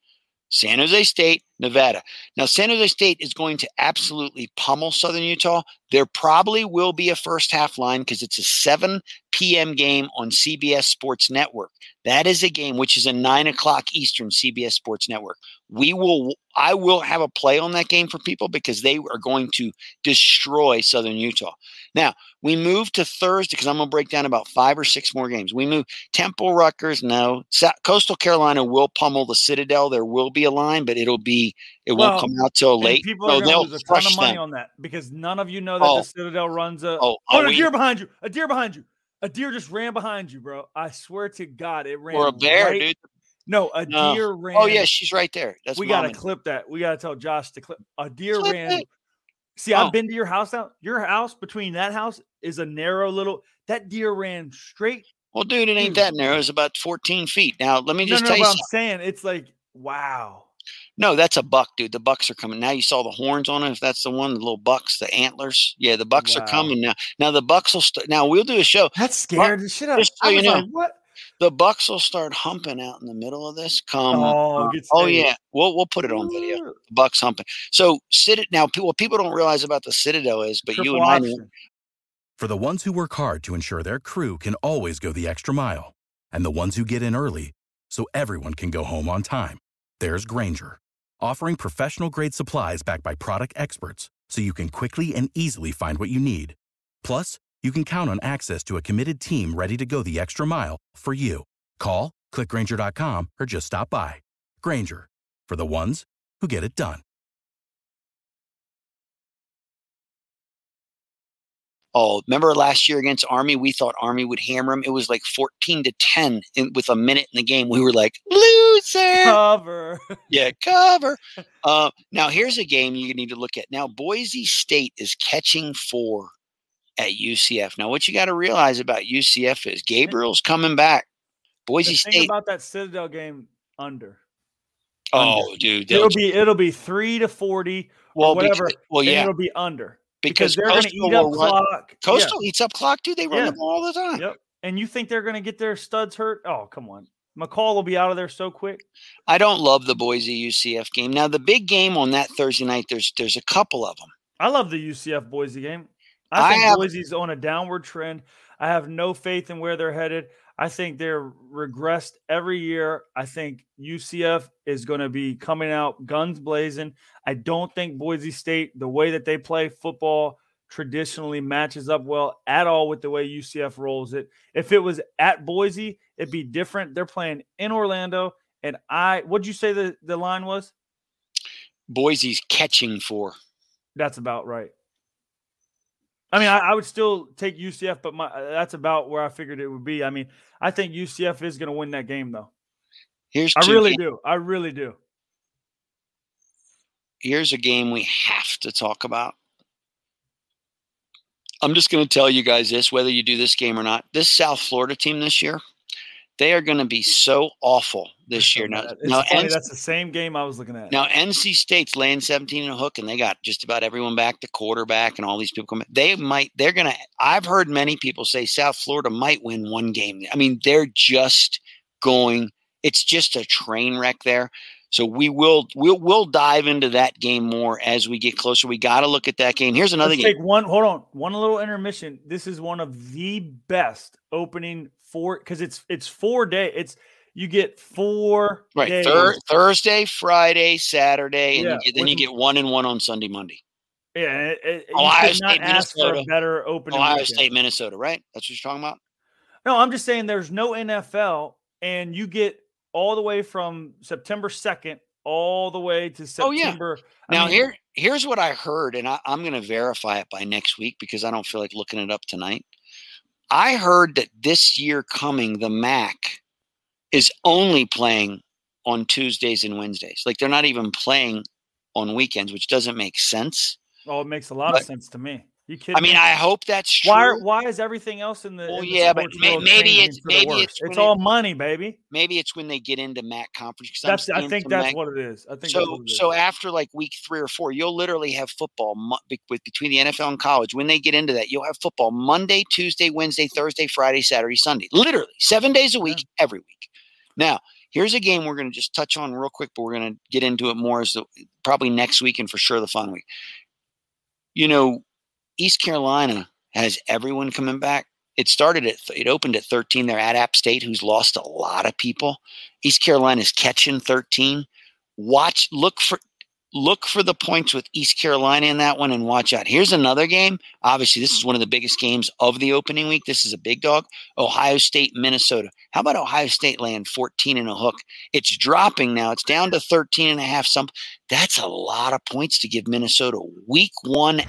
San Jose State, Nevada. Now, San Jose State is going to absolutely pummel Southern Utah. There probably will be a first half line because it's a seven p.m. game on C B S Sports Network. That is a game which is a nine o'clock Eastern C B S Sports Network. We will, I will have a play on that game for people because they are going to destroy Southern Utah. Now, we move to Thursday because I'm going to break down about five or six more games. We move Temple, Rutgers, no. Sa- Coastal Carolina will pummel the Citadel. There will be a line, but it'll be it Well, won't come out till And late. people No, are going to they'll lose a ton of crush money them. on that because none of you know that Oh. the Citadel runs a. Oh, Oh, oh, a we- deer behind you! A deer behind you! A deer just ran behind you, bro. I swear to God, it ran. Or a bear, right- dude. No, a No. deer ran. Oh, yeah, she's right there. That's we got to Mama. clip that. We got to tell Josh to clip. A deer Clip ran. it. See, Oh. I've been to your house now. Your house between that house is a narrow little. That deer ran straight. Well, dude, it ain't Dude. that narrow. It's about fourteen feet. Now, let me No, just no, tell but you I'm something. saying it's like wow. No, that's a buck, dude. The bucks are coming. Now you saw the horns on it. If that's the one, the little bucks, the antlers. Yeah, the bucks Wow. are coming now. Now the bucks will st- now we'll do a show. That scared the shit out. just so I you was know. like, what? The bucks will start humping out in the middle of this. Come, Oh, uh, it gets oh big. yeah, we'll we'll put it on video. The bucks humping. So sit it now. People, what people don't realize about the Citadel is, but you Triple and I know. option. For the ones who work hard to ensure their crew can always go the extra mile, and the ones who get in early so everyone can go home on time, there's Grainger, offering professional-grade supplies backed by product experts so you can quickly and easily find what you need. Plus, you can count on access to a committed team ready to go the extra mile for you. Call, click Grainger dot com, or just stop by. Grainger, for the ones who get it done. Oh, remember last year against Army? We thought Army would hammer them. It was like fourteen to ten in, with a minute in the game. We were like, loser. Cover. Yeah, cover. Uh, now, here's a game you need to look at. Now, Boise State is catching four at U C F. Now, what you got to realize about U C F is Gabriel's coming back. Boise The thing State. about that Citadel game under. Oh, under. dude. It'll be it'll be three to forty well, or whatever. because- well, and yeah. it'll be under. Because, Because they're going to Coastal eat up will run- clock. Coastal eats up clock, dude. They run Yeah. the ball all the time. Yeah. Yep. And you think they're going to get their studs hurt? Oh, come on. McCall will be out of there so quick. I don't love the Boise U C F game. Now, the big game on that Thursday night, there's there's a couple of them. I love the U C F Boise game. I I think have- Boise's on a downward trend. I have no faith in where they're headed. I think they're regressed every year. I think U C F is going to be coming out guns blazing. I don't think Boise State, the way that they play football, traditionally matches up well at all with the way U C F rolls it. If it was at Boise, it'd be different. They're playing in Orlando. And I, what'd you say the, the line was? Boise's catching four. That's about right. I mean, I, I would still take U C F, but my that's about where I figured it would be. I mean, I think U C F is going to win that game, though. Here's I two really ga- do. I really do. Here's a game we have to talk about. I'm just going to tell you guys this, whether you do this game or not. This South Florida team this year, they are going to be so awful this year. Now, It's now, funny, N- that's the same game I was looking at. now N C State's laying seventeen in a hook, and they got just about everyone back, the quarterback and all these people coming. They might, they're going to, I've heard many people say South Florida might win one game. I mean, they're just going, it's just a train wreck there. So we will, we'll, we'll dive into that game more as we get closer. We got to look at that game. Here's another Let's game. take one. Hold on, one little intermission. This is one of the best opening four because it's it's four day. It's you get four Right. days. Thur- Thursday, Friday, Saturday, and Yeah, you get, then you with- get one and one on Sunday, Monday. Yeah, it, it, you Ohio could not State, ask for a Minnesota. better opening. Ohio weekend. State, Minnesota, right? That's what you're talking about? No, I'm just saying there's no N F L, and you get all the way from September second all the way to Oh, yeah. September. I Now, mean, here, here's what I heard, and I, I'm going to verify it by next week because I don't feel like looking it up tonight. I heard that this year coming, the M A C is only playing on Tuesdays and Wednesdays. Like, they're not even playing on weekends, which doesn't make sense. oh, it makes a lot But- of sense to me. You kidding? I mean, me? I hope that's true. why why is everything else in the? Well, in the yeah, but sports may- world maybe changing it's- for the maybe worse? it's it's when all it- money, baby. Maybe it's when they get into M A C conference. 'cause I'm That's I seeing think some that's M A C what it is. I think that's So, what it is. so after like week three or four, you'll literally have football mo- be- with between the N F L and college. When they get into that, you'll have football Monday, Tuesday, Wednesday, Thursday, Friday, Saturday, Sunday. Literally seven days a week, every week. Now, Here's a game we're going to just touch on real quick, but we're going to get into it more as the, probably next week and for sure the following week. You know, East Carolina has everyone coming back. It started at, it opened at thirteen. They're at App State, who's lost a lot of people. East Carolina's catching thirteen. Watch, look for, look for the points with East Carolina in that one and watch out. Here's another game. Obviously, this is one of the biggest games of the opening week. This is a big dog. Ohio State, Minnesota. How about Ohio State laying fourteen and a hook? It's dropping now. It's down to thirteen and a half. Some, that's a lot of points to give Minnesota week one.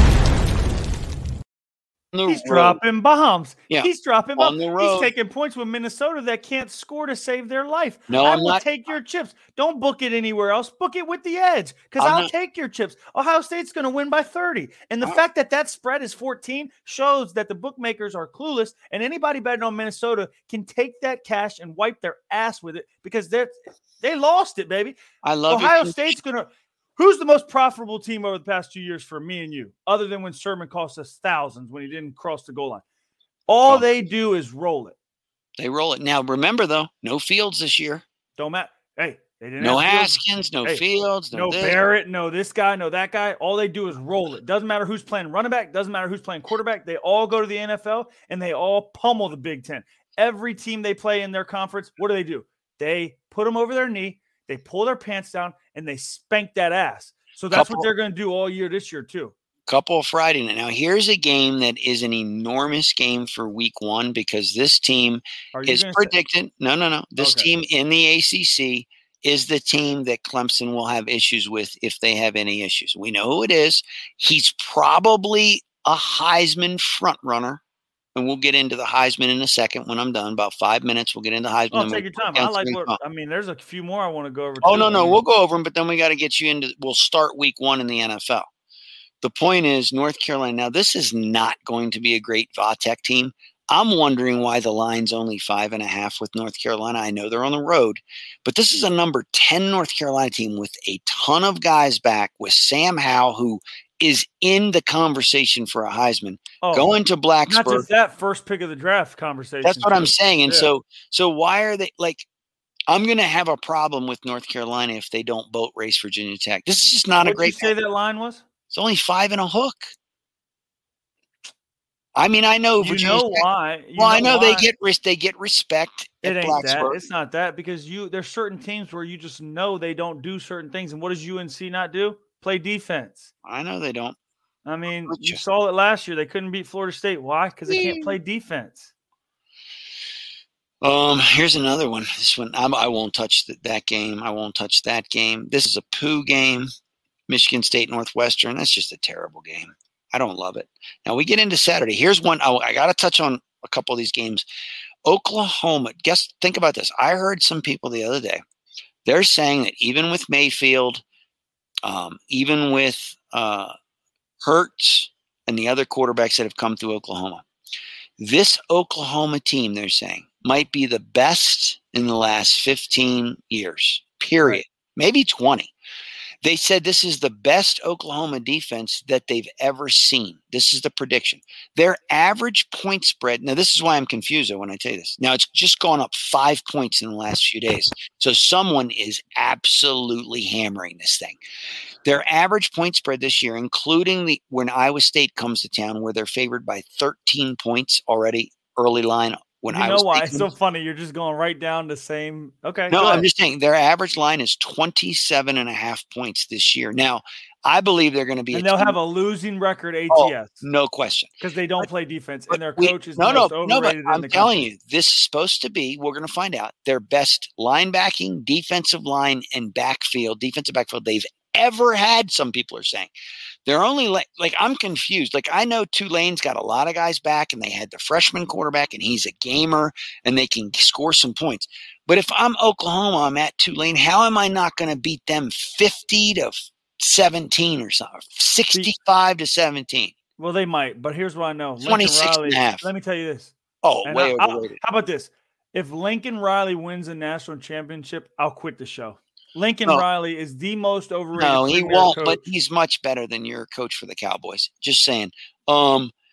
He's dropping bombs. Yeah. He's dropping bombs. On the road. He's taking points with Minnesota that can't score to save their life. No, I I'm will not. take your chips. Don't book it anywhere else. Book it with the edge because I'm I'll not- take your chips. Ohio State's going to win by thirty. And the Uh, fact that that spread is fourteen shows that the bookmakers are clueless, and anybody betting on Minnesota can take that cash and wipe their ass with it because they're they lost it, baby. I love Ohio it. State's going to – who's the most profitable team over the past two years for me and you, other than when Sherman cost us thousands when he didn't cross the goal line? All Oh. they do is roll it. They roll it. Now, remember, though, no Fields this year. Don't matter. Hey, they didn't No have Fields. Haskins, no Hey, Fields, no, No this. Barrett, no this guy, no that guy. All they do is roll it. Doesn't matter who's playing running back. Doesn't matter who's playing quarterback. They all go to the N F L, and they all pummel the Big Ten. Every team they play in their conference, what do they do? They put them over their knee, they pull their pants down, and they spank that ass. So that's Couple- what they're going to do all year this year too. Couple of Friday night. Now, here's a game that is an enormous game for week one because this team Are you is gonna say- predicted. No, no, no. This Okay. team in the A C C is the team that Clemson will have issues with if they have any issues. We know who it is. He's probably a Heisman front runner. And we'll get into the Heisman in a second when I'm done. About five minutes, we'll get into Heisman. Oh, then take we'll your time. break I down like some what info. I mean. There's a few more I want to go over. Oh, too. no, I no. mean, We'll go over them, but then we got to get you into – we'll start week one in the N F L. The point is North Carolina – now, this is not going to be a great V A Tech team. I'm wondering why the line's only five and a half with North Carolina. I know they're on the road, but this is a number ten North Carolina team with a ton of guys back with Sam Howell, who is in the conversation for a Heisman, oh, going to not Blacksburg. just that first pick of the draft conversation. That's what I'm too. saying. And Yeah. so, so why are they like, I'm going to have a problem with North Carolina if they don't boat race Virginia Tech. This is just not a What'd you great say that line was? It's only five and a hook. I mean, I know You Virginia know Tech- why? You well, I know they why. get res- they get respect It at ain't that. Blacksburg. It's not that because you there's certain teams where you just know they don't do certain things. And what does U N C not do? Play defense. I know they don't. I mean, Gotcha. you saw it last year. They couldn't beat Florida State. Why? Because they can't play defense. Um, here's another one. This one I'm, I won't touch th- that game. I won't touch that game. This is a poo game. Michigan State Northwestern. That's just a terrible game. I don't love it. Now we get into Saturday. Here's one. Oh, I got to touch on a couple of these games. Oklahoma. Guess think about this. I heard some people the other day. They're saying that even with Mayfield, um, even with uh, Hurts and the other quarterbacks that have come through Oklahoma, this Oklahoma team, they're saying, might be the best in the last fifteen years, period, Right. maybe twenty. They said this is the best Oklahoma defense that they've ever seen. This is the prediction. Their average point spread. Now, this is why I'm confused when I tell you this. Now, it's just gone up five points in the last few days. So someone is absolutely hammering this thing. Their average point spread this year, including the when Iowa State comes to town, where they're favored by thirteen points already, early line. When You Iowa know why? State It's so comes- funny. You're just going right down the same. Okay. no, go I'm ahead. just saying their average line is twenty-seven and a half points this year. Now, I believe they're going to be And a they'll team- have a losing record A Oh, T S no question. because they don't play defense But and their we- coach is no, the no, most no, but overrated in I'm the telling country. you, this is supposed to be, we're going to find out, their best linebacking, defensive line, and backfield, defensive backfield they've ever had, some people are saying. They're only like, like I'm confused. Like I know Tulane's got a lot of guys back and they had the freshman quarterback and he's a gamer and they can score some points. But if I'm Oklahoma, I'm at Tulane, how am I not going to beat them fifty to seventeen or something, sixty-five to seventeen? Well, they might, but here's what I know. Lincoln twenty-six and Riley, a half. let me tell you this. Oh, And way I- I'll- overrated. how about this? If Lincoln Riley wins a national championship, I'll quit the show. Lincoln No. Riley is the most overrated. No, he premier won't, coach. but he's much better than your coach for the Cowboys. Just saying. Um,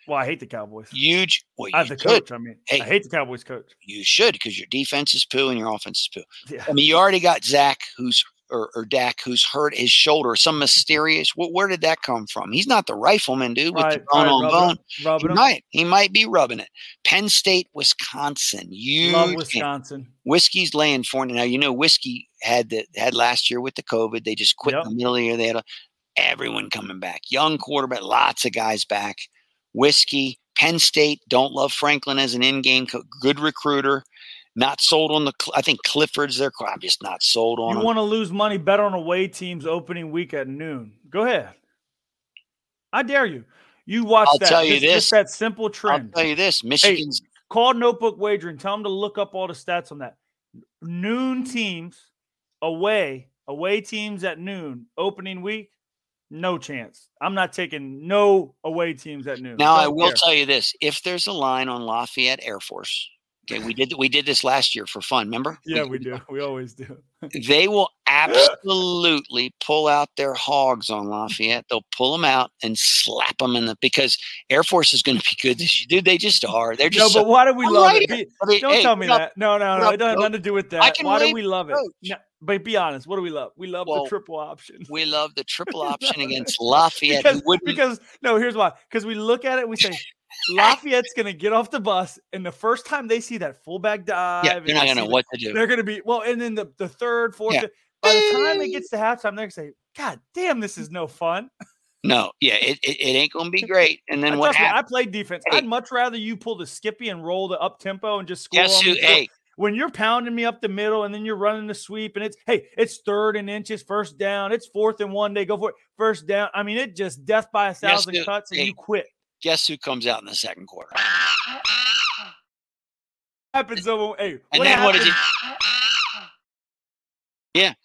Well, I hate the Cowboys. Huge. Well, I you have the should. coach. I mean, Hey. I hate the Cowboys coach. You should, because your defense is poo and your offense is poo. Yeah. I mean, you already got Zach, who's or, or Dak, who's hurt his shoulder. Some mysterious. Wh- where did that come from? He's not the rifleman, dude, with Right, the bone right, on rubbing bone. him, rubbing He him. might. He might be rubbing it. Penn State, Wisconsin. You Love Wisconsin. Whiskey's laying for it. Now, you know, Whiskey had the had last year with the COVID. They just quit Yep. in the middle of the year. They had a, everyone coming back. Young quarterback, lots of guys back. Whiskey, Penn State, don't love Franklin as an in-game co- good recruiter. Not sold on the – I think Clifford's there. I'm just not sold on You him. want to lose money, bet on away teams opening week at noon. Go ahead. I dare you. You watch I'll that. tell you just, this. just that simple I'll trend. tell you this. Michigan's Call Notebook Wagering. Tell them to look up all the stats on that. Noon teams away, away teams at noon, opening week, no chance. I'm not taking no away teams at noon. Now, I Don't will care. tell you this. If there's a line on Lafayette Air Force, okay, we did we did this last year for fun, remember? Yeah, we do. We always do. They will absolutely pull out their hogs on Lafayette. They'll pull them out and slap them in the – because Air Force is going to be good this year. Dude, they just are. They're No, just but so, why do we I'm love right it? here. Be- I mean, don't hey, tell me what up- that. No, no, what no. up, It doesn't have coach? nothing to do with I that. can Why do wait we for love it? coach. No, but be honest. What do we love? We love Well, the triple option. We love the triple option against Lafayette. because, who wouldn't, because no, here's why. Because we look at it and we say Lafayette's going to get off the bus, and the first time they see that fullback dive, yeah, and they're not they going to see know what to do. They're going to be well, and then the, the third, fourth. Yeah. fifth, by the time it gets to halftime, they're going to say, "God damn, this is no fun." No, yeah, it, it, it ain't going to be great. And then And what trust me, I happens? played defense. Hey. I'd much rather you pull the Skippy and roll the up tempo and just score. Guess on who? me. Hey, When you're pounding me up the middle and then you're running the sweep and it's, hey, it's third and inches, first down, it's fourth and one, they go for it, first down. I mean, it just death by a thousand who- cuts and hey. you quit. guess who comes out in the second quarter? What happens though? Hey, And what then what happens, is it? Yeah.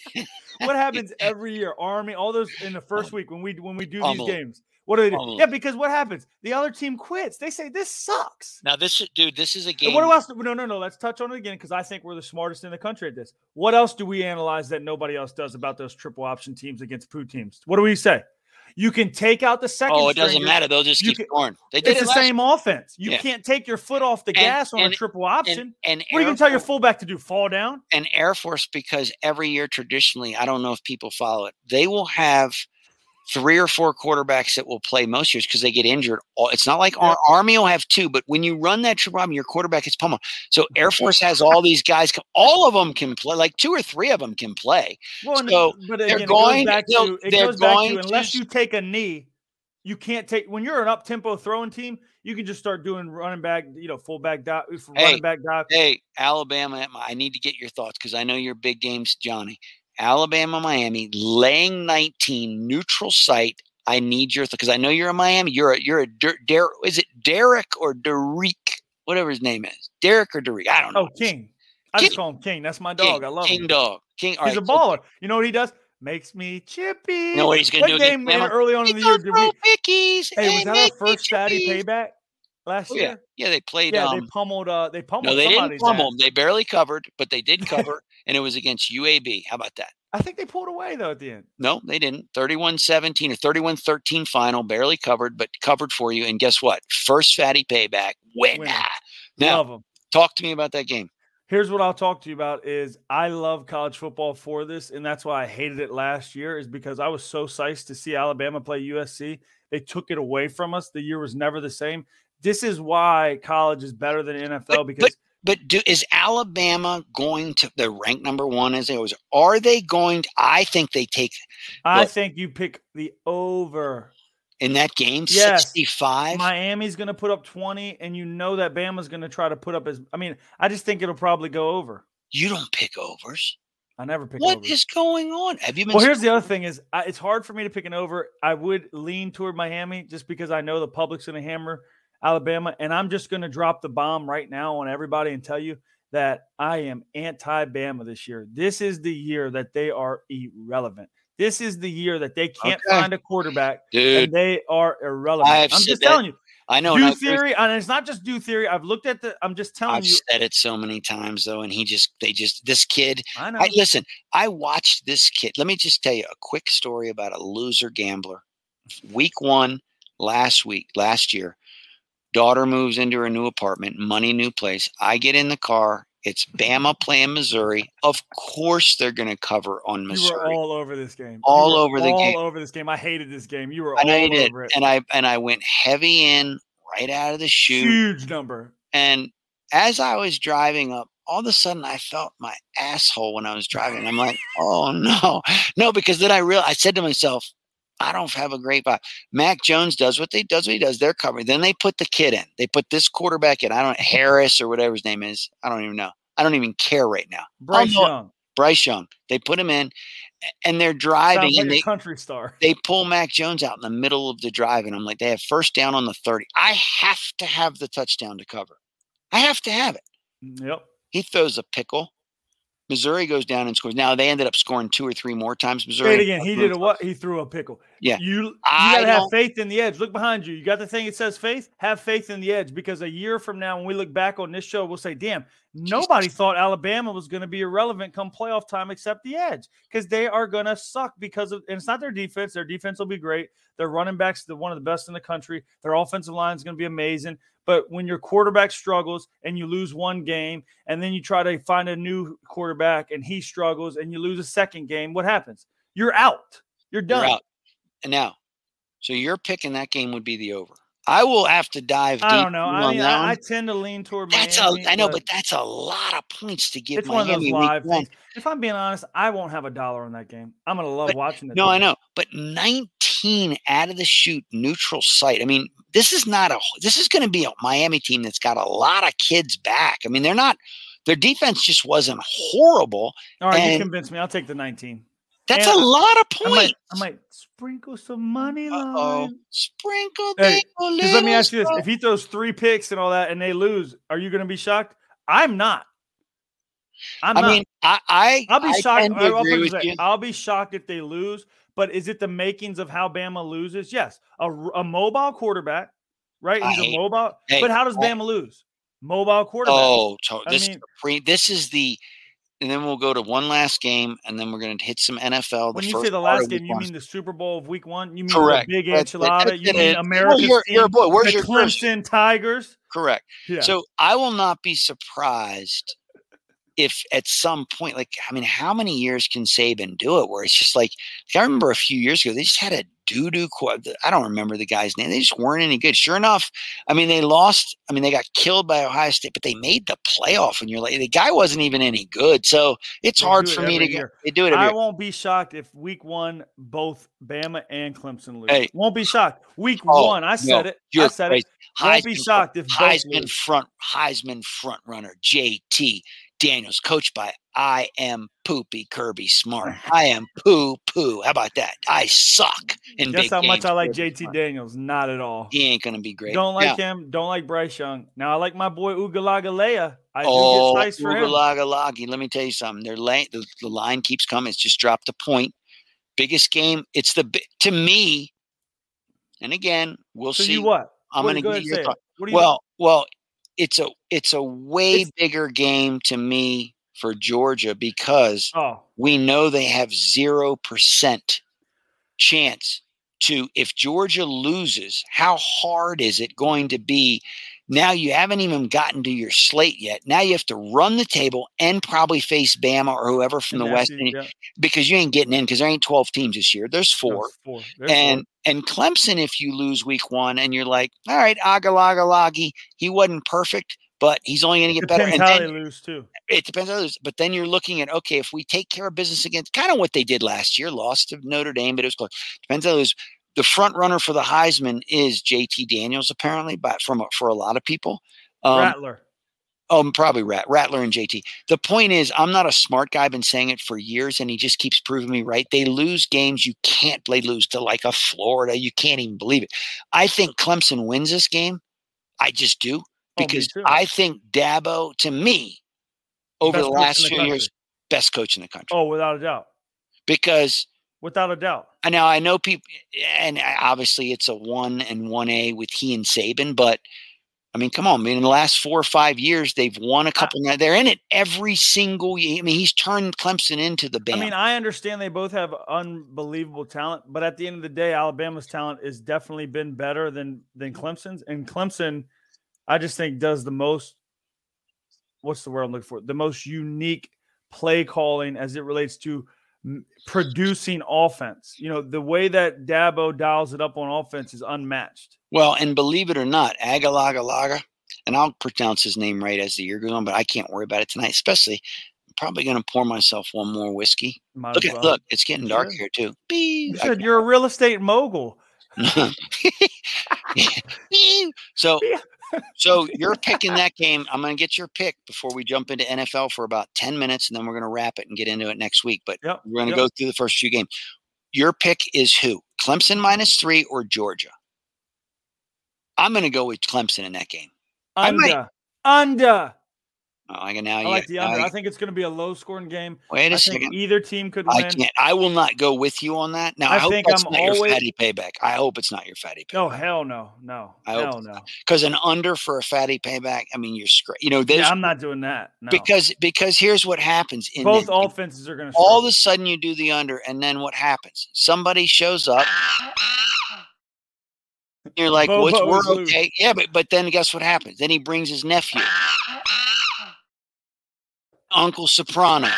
what happens every year? Army, all those in the first week when we when we do these Pummeled. games. What do they do? Pummeled. Yeah, because what happens? The other team quits. They say this sucks. Now this, is- dude, this is a game. And what else? No, no, no. Let's touch on it again because I think we're the smartest in the country at this. What else do we analyze that nobody else does about those triple option teams against poo teams? What do we say? You can take out the second. Oh, it doesn't stringers. matter. They'll just You keep can- scoring. They did It's it the last same offense. You Yeah. can't take your foot off the And- gas on and- a triple option. And, and what are you Air going to tell your Force- fullback to do? Fall down? and Air Force, because every year traditionally, I don't know if people follow it, they will have three or four quarterbacks that will play most years because they get injured. All- It's not like Yeah. Ar- Army will have two, but when you run that triple option, your quarterback is pummeled. So Air Force has all these guys. All of them can play. Like two or three of them can play. Well, and- So, but they're again, going- it goes back they'll- to it they're goes back going to unless to- you take a knee, you can't take when you're an up tempo throwing team. You can just start doing running back, you know, fullback dive, Hey, running back dive. Hey, Alabama, I need to get your thoughts because I know you're big games, Johnny. Alabama, Miami, laying nineteen, neutral site. I need your because I know you're in Miami. You're a you're a Der, Der, is it Derek or Derek? Whatever his name is, Derek or Derek. I don't know. Oh, King. I just King. call him King. That's my King, dog. I love King him. dog. King. All He's right, a so- baller. You know what he does? Makes me chippy. You know what he's gonna what do game against man, Bama? early on He in the year goes did throw we? pickies Hey, was and that our make me first fatty chippies. payback last Oh, yeah, year? yeah. They played. Yeah, um, they pummeled. Uh, they pummeled. no, they didn't somebody's pummel ass. them. They barely covered, but they did cover, and it was against U A B. How about that? I think they pulled away though at the end. No, they didn't. thirty-one seventeen or thirty-one thirteen final, barely covered, but covered for you. And guess what? First fatty payback. Winner. Winner. Now, Love them. talk to me about that game. Here's what I'll talk to you about is I love college football for this, and that's why I hated it last year is because I was so psyched to see Alabama play U S C. They took it away from us. The year was never the same. This is why college is better than N F L But- because But do, is Alabama going to – they're ranked number one as they always are. Are they going to – I think they take I look, think you pick the over. in that game Yes. sixty-five. Miami's going to put up twenty, and you know that Bama's going to try to put up as – I mean, I just think it'll probably go over. You don't pick overs. I never pick What overs. is going on? Have you been Well, here's the other thing is I, it's hard for me to pick an over. I would lean toward Miami just because I know the public's going to hammer Alabama, and I'm just going to drop the bomb right now on everybody and tell you that I am anti-Bama this year. This is the year that they are irrelevant. This is the year that they can't Okay. find a quarterback, Dude, and they are irrelevant. I've I'm said just that. telling you. I know. and I Do agree. theory, and it's not just do theory. I've looked at the. I'm just telling I've you. said it so many times though, and he just they just this kid. I know. I listen. I watched this kid. Let me just tell you a quick story about a loser gambler. Week one last week, last year, Daughter moves into her new apartment, money, new place. I get in the car. It's Bama playing Missouri. Of course they're going to cover on Missouri. You were all over this game. All over the all game. All over this game. I hated this game. You were I know all you did. over it. And I and I went heavy in right out of the chute. Huge number. And as I was driving up, all of a sudden I felt my asshole when I was driving. I'm like, oh no, no, because then I realized, I said to myself, I don't have a great vibe. Mac Jones does what they does what he does. They're covering. Then they put the kid in. They put this quarterback in. I don't Harris or whatever his name is. I don't even know. I don't even care right now. Bryce Young. Bryce Young. They put him in, and they're driving. Sounds like and a they, country star. They pull Mac Jones out in the middle of the drive, and I'm like, they have first down on the thirty. I have to have the touchdown to cover. I have to have it. Yep. He throws a pickle. Missouri goes down and scores. Now they ended up scoring two or three more times. Missouri. Say it again. He did a what? He threw a pickle. Yeah. You you I gotta have don't- faith in the edge. Look behind you. You got the thing that says faith? Have faith in the edge. Because a year from now, when we look back on this show, we'll say, damn, nobody thought Alabama was going to be irrelevant come playoff time except the edge. Because they are gonna suck because of and it's not their defense. Their defense will be great. Their running backs, they're one of the best in the country. Their offensive line is going to be amazing. But when your quarterback struggles and you lose one game, and then you try to find a new quarterback and he struggles and you lose a second game, what happens? You're out. You're done. You're out. And now, so you're picking that game would be the over. I will have to dive deep. I don't know. on I mean, that I, one. I tend to lean toward That's Miami. a, I know, but but that's a lot of points to give it's one of Miami those week live one. things. If I'm being honest, I won't have a dollar on that game. I'm going to love But- watching it. No, I know, but nineteen out of the chute neutral site. I mean, this is not a. This is going to be a Miami team that's got a lot of kids back. I mean, they're not. Their defense just wasn't horrible. All right, you and- convinced me. I'll take the nineteen. That's And a lot of I might, points. I might sprinkle some money line. Uh-oh. Sprinkle Hey, dingle Because let me little ask you this: salt. if he throws three picks and all that, and they lose, are you going to be shocked? I'm not. I'm I not. mean, I, I I'll be I shocked. tend to I'll, put agree it with this way. you. I'll be shocked if they lose. But is it the makings of how Bama loses? Yes, a, a mobile quarterback, right? I He's a hate- mobile. hey, but how does I- Bama lose? Mobile quarterback. Oh, to, I this mean- is the pre, this is the, and then we'll go to one last game, and then we're going to hit some N F L. The when you first say the part last of game, week you one. mean the Super Bowl of Week One? You mean Correct. the big That's it. enchilada? That's You it. mean Well, America's you're- you're a team, boy. Where's the your jersey? Clemson Tigers? Correct. Yeah. So I will not be surprised if at some point, like, I mean, how many years can Saban do it where it's just like, like I remember a few years ago, they just had a doo-doo quad. I don't remember the guy's name. They just weren't any good. Sure enough, I mean, they lost. I mean, they got killed by Ohio State, but they made the playoff, and you're like, the guy wasn't even any good. So it's They hard do it for me every to get. year. They do it every I year. won't be shocked if Week One both Bama and Clemson lose. Hey. Won't be shocked. Week Oh, One, I said no, it. I you're said crazy. it. Won't be Heisman- shocked if both Heisman lose. front Heisman front runner J T Daniels, coached by I am poopy Kirby Smart. I am poo poo. How about that? I suck in Guess big how much games. I like Kirby J T Smart. Daniels? Not at all. He ain't gonna be great. Don't like Now, him. Don't like Bryce Young. Now I like my boy Ugalagalea. I Oh, do get size for him. Ugalagalagi. Let me tell you something. Their lane, the, the line keeps coming. It's just dropped a point. Biggest game. It's the bi- to me. And again, we'll So see. you what? I'm What- gonna go get ahead, your say it. thought. What do you Well, well, it's a it's a way It's- bigger game to me for Georgia because Oh, we know they have zero percent chance to, if Georgia loses, how hard is it going to be? Now you haven't even gotten to your slate yet. Now you have to run the table and probably face Bama or whoever from and the that's West, it, and- yeah. because you ain't getting in because there ain't twelve teams this year. There's No, four. it's four. There's And and Clemson, if you lose week one and you're like, all right, Agalagalagi, he wasn't perfect, but he's only going to four. get better. Depends And how then they lose too. it depends on others. But then you're looking at, okay, if we take care of business against kind of what they did last year, lost to Notre Dame, but it was close. Depends on others. The front runner for the Heisman is J T Daniels, apparently, but from for a lot of people. Um, Rattler. Oh, probably Rat, Rattler and J T. The point is, I'm not a smart guy. I've been saying it for years, and he just keeps proving me right. They lose games you can't play lose to, like a Florida. You can't even believe it. I think Clemson wins this game. I just do. Oh, me Because too. I think Dabo, to me, over Best the coach in last the few country. years, best coach in the country. Oh, without a doubt. Because Without a doubt. I now I know people, and obviously it's a one and one A with he and Saban, but I mean, come on, man. In the last four or five years, they've won a couple. Now they're in it every single year. I mean, he's turned Clemson into the band. I mean, I understand they both have unbelievable talent, but at the end of the day, Alabama's talent has definitely been better than than Clemson's. And Clemson, I just think does the most. What's the word I'm looking for? The most unique play calling as it relates to m- producing offense. You know, the way that Dabo dials it up on offense is unmatched. Well, and believe it or not, Agalagalaga, and I'll pronounce his name right as the year goes on, but I can't worry about it tonight. Especially, I'm probably going to pour myself one more whiskey. Might Look as at well. look, it's getting You dark should. here too. You Beep. I said you're a real estate mogul. Beep. so, so you're picking that game. I'm going to get your pick before we jump into N F L for about ten minutes, and then we're going to wrap it and get into it next week. But Yep, we're going to yep. go through the first few games. Your pick is who? Clemson minus three or Georgia? I'm going to go with Clemson in that game. I might- Under. Under. Oh, I can now. I you- like the now under. you- I think it's going to be a low scoring game. Wait a I think second. either team could I win. can't. I will not go with you on that. Now I, I hope think that's I'm not your always- fatty payback. I hope it's not your fatty payback. No, hell no. No. I hope hell it's no. Because an under for a fatty payback. I mean, you're straight. You know, there's Yeah, I'm not doing that. No. because because here's what happens in both the, offenses are going to all of a sudden you do the under, and then what happens? Somebody shows up. You're like, Bobo's "What's we're loose. okay?" Yeah, but but then guess what happens? Then he brings his nephew, Uncle Soprano.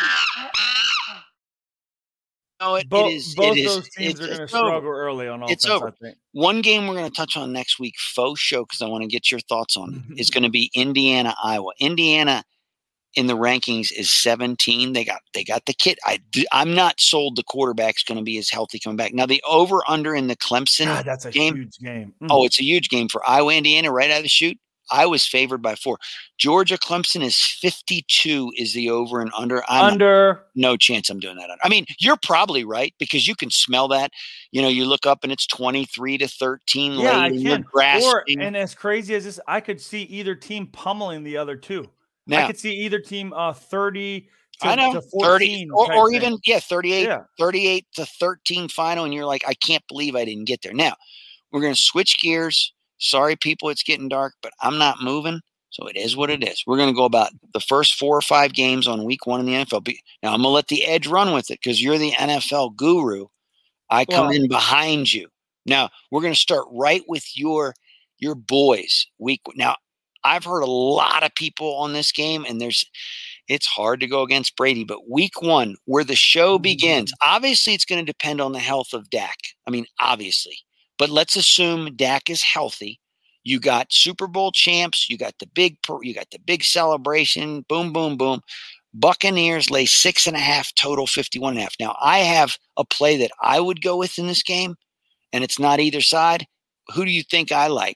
No, it, Both, it is. both it is, those teams it's, are going to it's over. struggle early on offense, It's over. I think. One game we're going to touch on next week, faux show, because I want to get your thoughts on it, is going to be Indiana, Iowa. Indiana in the rankings is seventeen. They got they got the kid. I I'm not sold the quarterback's going to be as healthy coming back. Now the over under in the Clemson God, that's a game. huge game. Mm. Oh, it's a huge game for Iowa, Indiana, right out of the chute. I was favored by four. Georgia, Clemson is fifty-two is the over and under. I'm Under. no chance I'm doing that. Under. I mean, you're probably right because you can smell that. You know, you look up and it's twenty-three to thirteen Yeah, I late and you're can. Or, grasping. and as crazy as this, I could see either team pummeling the other two. Now, I could see either team uh, thirty to, I know to thirty fourteen. or, type or thing. even yeah, thirty-eight, Yeah. thirty-eight to thirteen final, and you're like, I can't believe I didn't get there. Now, we're gonna switch gears. Sorry, people, it's getting dark, but I'm not moving. So it is what it is. We're going to go about the first four or five games on week one in the N F L. Now, I'm going to let the edge run with it because you're the N F L guru. I come Well- in behind you. Now, we're going to start right with your your boys. Week Now, I've heard a lot of people on this game, and there's it's hard to go against Brady, but week one, where the show begins, obviously it's going to depend on the health of Dak. I mean, obviously. But let's assume Dak is healthy. You got Super Bowl champs. You got the big, you got the big celebration. Boom, boom, boom. Buccaneers lay six and a half total, fifty-one and a half. Now I have a play that I would go with in this game, and it's not either side. Who do you think I like?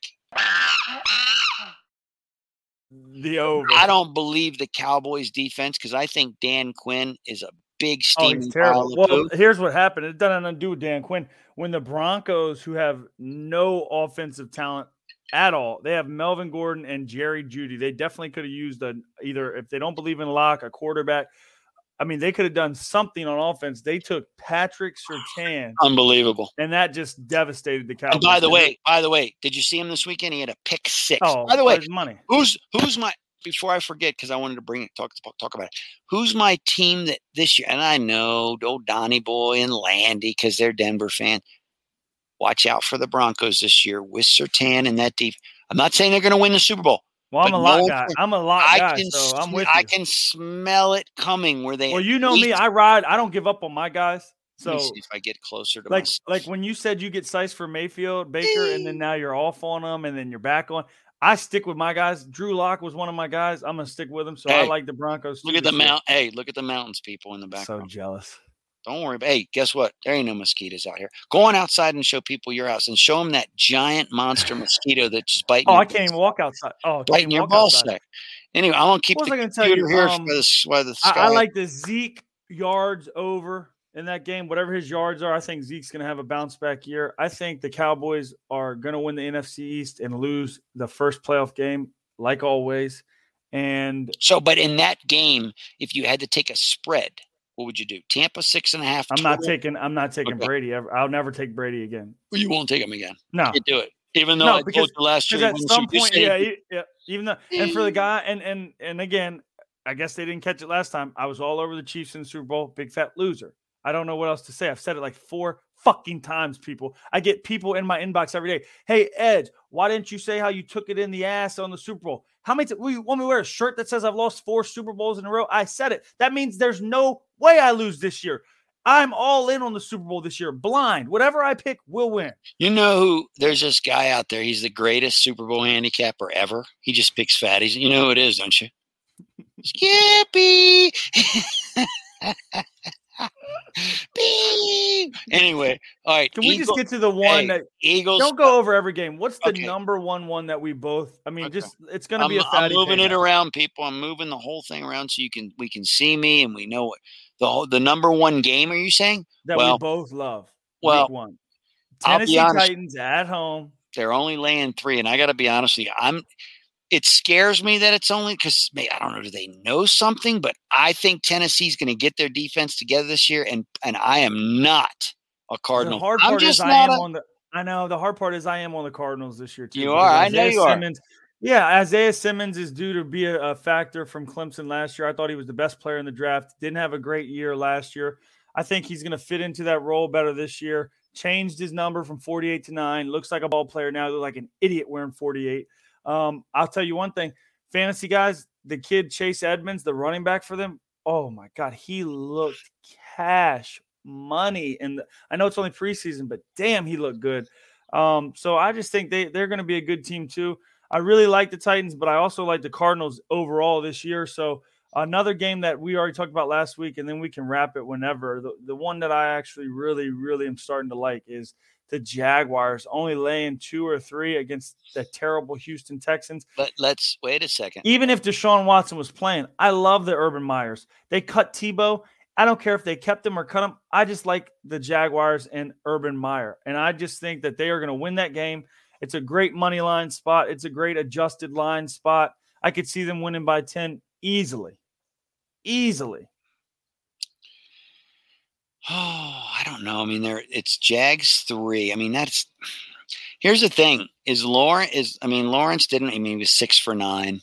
The over. I don't believe the Cowboys defense because I think Dan Quinn is a big Oh, steaming he's pile terrible. of Well, poo. here's what happened. It doesn't have to do with Dan Quinn. When the Broncos, who have no offensive talent at all, they have Melvin Gordon and Jerry Jeudy. They definitely could have used a, either, if they don't believe in lock, a quarterback. I mean, they could have done something on offense. They took Patrick Surtain, Unbelievable. and that just devastated the Cowboys. And by the way, by the way, did you see him this weekend? He had a pick six. oh, by the way, there's money. who's who's my before I forget because I wanted to bring it talk talk about it. Who's my team that this year? And I know old Donnie Boy and Landy because they're Denver fan. Watch out for the Broncos this year with Surtain and that deep. I'm not saying they're going to win the Super Bowl. Well, I'm but a lot no guy. one- I'm a lot I guy, can so I'm sm- with I you. can smell it coming where they. Well, you know me. Let I ride. I don't give up on my guys. me So, see if I get closer to like, myself. like when you said you get Sice for Mayfield, Baker, and then now you're off on them, and then you're back on. I stick with my guys. Drew Lock was one of my guys. I'm gonna stick with him. So I Hey, like the Broncos. Look too at the this year. mount. Hey, look at the mountains, people in the So background. jealous. Don't worry. About, hey, guess what? There ain't no mosquitoes out here. Go on outside and show people your house and show them that giant monster mosquito that's just biting. Oh, your I can't even walk outside. Oh, I can't biting even your walk ball outside. sack. Anyway, I'm gonna keep What the was I gonna tell computer you? here Um, for the, by the I, sky. I like the Zeke yards over in that game. Whatever his yards are, I think Zeke's gonna have a bounce back year. I think the Cowboys are gonna win the N F C East and lose the first playoff game, like always. And So, but in that game, if you had to take a spread, what would you do? Tampa six and a half. I'm not total? taking. I'm not taking Okay. Brady ever. I'll never take Brady again. You won't take them again. No, You can't do it. Even though No, I because- told you last year. because he at wouldn't some shoot. You point, said yeah, he- he- yeah. Even though, and for the guy, and and and again, I guess they didn't catch it last time. I was all over the Chiefs in the Super Bowl. Big fat loser. I don't know what else to say. I've said it like four fucking times, people. I get people in my inbox every day. Hey, Edge, why didn't you say how you took it in the ass on the Super Bowl? How many times you want me to wear a shirt that says I've lost four Super Bowls in a row? I said it. That means there's no way I lose this year. I'm all in on the Super Bowl this year. Blind. Whatever I pick will win. You know who? There's this guy out there. He's the greatest Super Bowl handicapper ever. He just picks fatties. You know who it is, don't you? Skippy. Anyway, all right. Can we Eagle, just get to the one hey, that Eagles? Don't go over every game. What's the Okay. number one one that we both? I mean, Okay. just it's going to I'm, be a I'm fatty moving it payback. around, people. I'm moving the whole thing around so you can we can see me and we know what the whole, the number one game. Are you saying? that well, we both love. well, Week one, I'll be Tennessee honest. Titans at home. They're only laying three, and I got to be honest with you. I'm. It scares me that it's only because I don't know. Do they know something? But I think Tennessee's going to get their defense together this year, and and I am not a Cardinal. The hard I'm part just is I not am a, on the. I know the hard part is I am on the Cardinals this year too. You because are. I know Isaiah you are. Simmons, Yeah, Isaiah Simmons is due to be a, a factor from Clemson last year. I thought he was the best player in the draft. Didn't have a great year last year. I think he's going to fit into that role better this year. Changed his number from forty-eight to nine. Looks like a ball player now. Looks like an idiot wearing forty-eight. Um, I'll tell you one thing. Fantasy guys, the kid Chase Edmonds, the running back for them, oh, my God, he looked cash money. And I know it's only preseason, but damn, he looked good. Um, so I just think they, they're going to be a good team too. I really like the Titans, but I also like the Cardinals overall this year. So another game that we already talked about last week, and then we can wrap it whenever. The, the one that I actually really, really am starting to like is the Jaguars, only laying two or three against the terrible Houston Texans. Let, let's wait a second. Even if Deshaun Watson was playing, I love the Urban Meyers. They cut Tebow. I don't care if they kept him or cut him. I just like the Jaguars and Urban Meyer. And I just think that they are going to win that game. It's a great money line spot. It's a great adjusted line spot. I could see them winning by ten easily. Easily. Oh, I don't know. I mean, there it's Jags three. I mean, that's here's the thing: is Lawrence is I mean, Lawrence didn't. I mean, he was six for nine.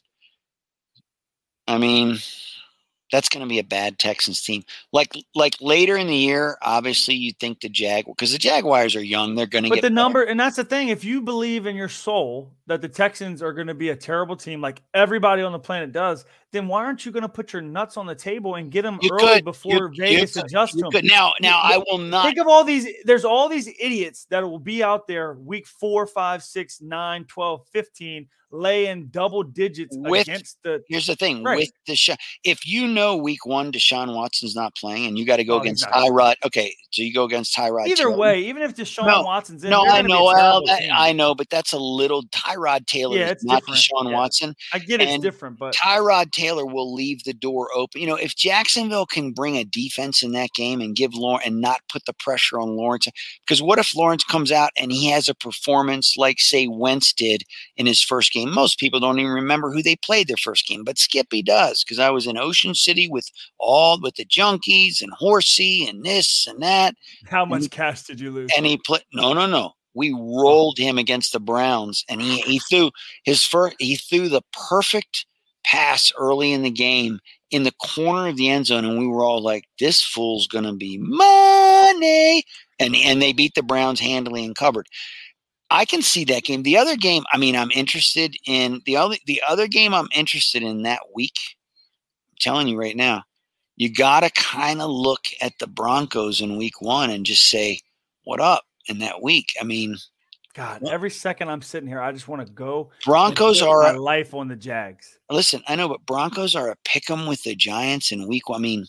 I mean, that's going to be a bad Texans team. Like like later in the year, obviously, you think the Jag because the Jaguars are young. They're going to But get the better. number, and that's the thing. If you believe in your soul that the Texans are going to be a terrible team, like everybody on the planet does, then why aren't you going to put your nuts on the table and get them You early could. before You- Vegas you- adjusts you them? could. Now, now I will not. Think of all these. There's all these idiots that will be out there week four, five, six, nine, twelve, fifteen, laying double digits With- against the. Here's the thing Right. with Deshaun. If you know week one Deshaun Watson's not playing, and you got to go Oh, he's against not. Tyrod. Okay, so you go against Tyrod. Either Taylor. way, even if Deshaun No, Watson's in, No, they're I gonna be a know. Well, terrible that, team. I know, but that's a little. Tyrod Taylor Yeah, is it's not different. Deshaun Yeah. Watson. I get it's and different, but Tyrod Taylor will leave the door open. You know, if Jacksonville can bring a defense in that game and give Lawrence and not put the pressure on Lawrence, because what if Lawrence comes out and he has a performance like, say, Wentz did in his first game? Most people don't even remember who they played their first game, but Skippy does, because I was in Ocean City with all with the junkies and Horsey and this and that. how much cash did you lose? And he played. No, no, no. We rolled him against the Browns, and he he threw his first. He threw the perfect pass early in the game in the corner of the end zone, and we were all like, "This fool's gonna be money." And and they beat the Browns handily and covered. I can see that game. The other game, I mean, I'm interested in the other the other game. I'm interested in that week. I'm telling you right now, you got to kind of look at the Broncos in week one and just say, "What up?" in that week. I mean, God, every second I'm sitting here, I just want to go. Broncos and put are my a, life on the Jags. listen, I know, but Broncos are a pick 'em with the Giants in week one. I mean,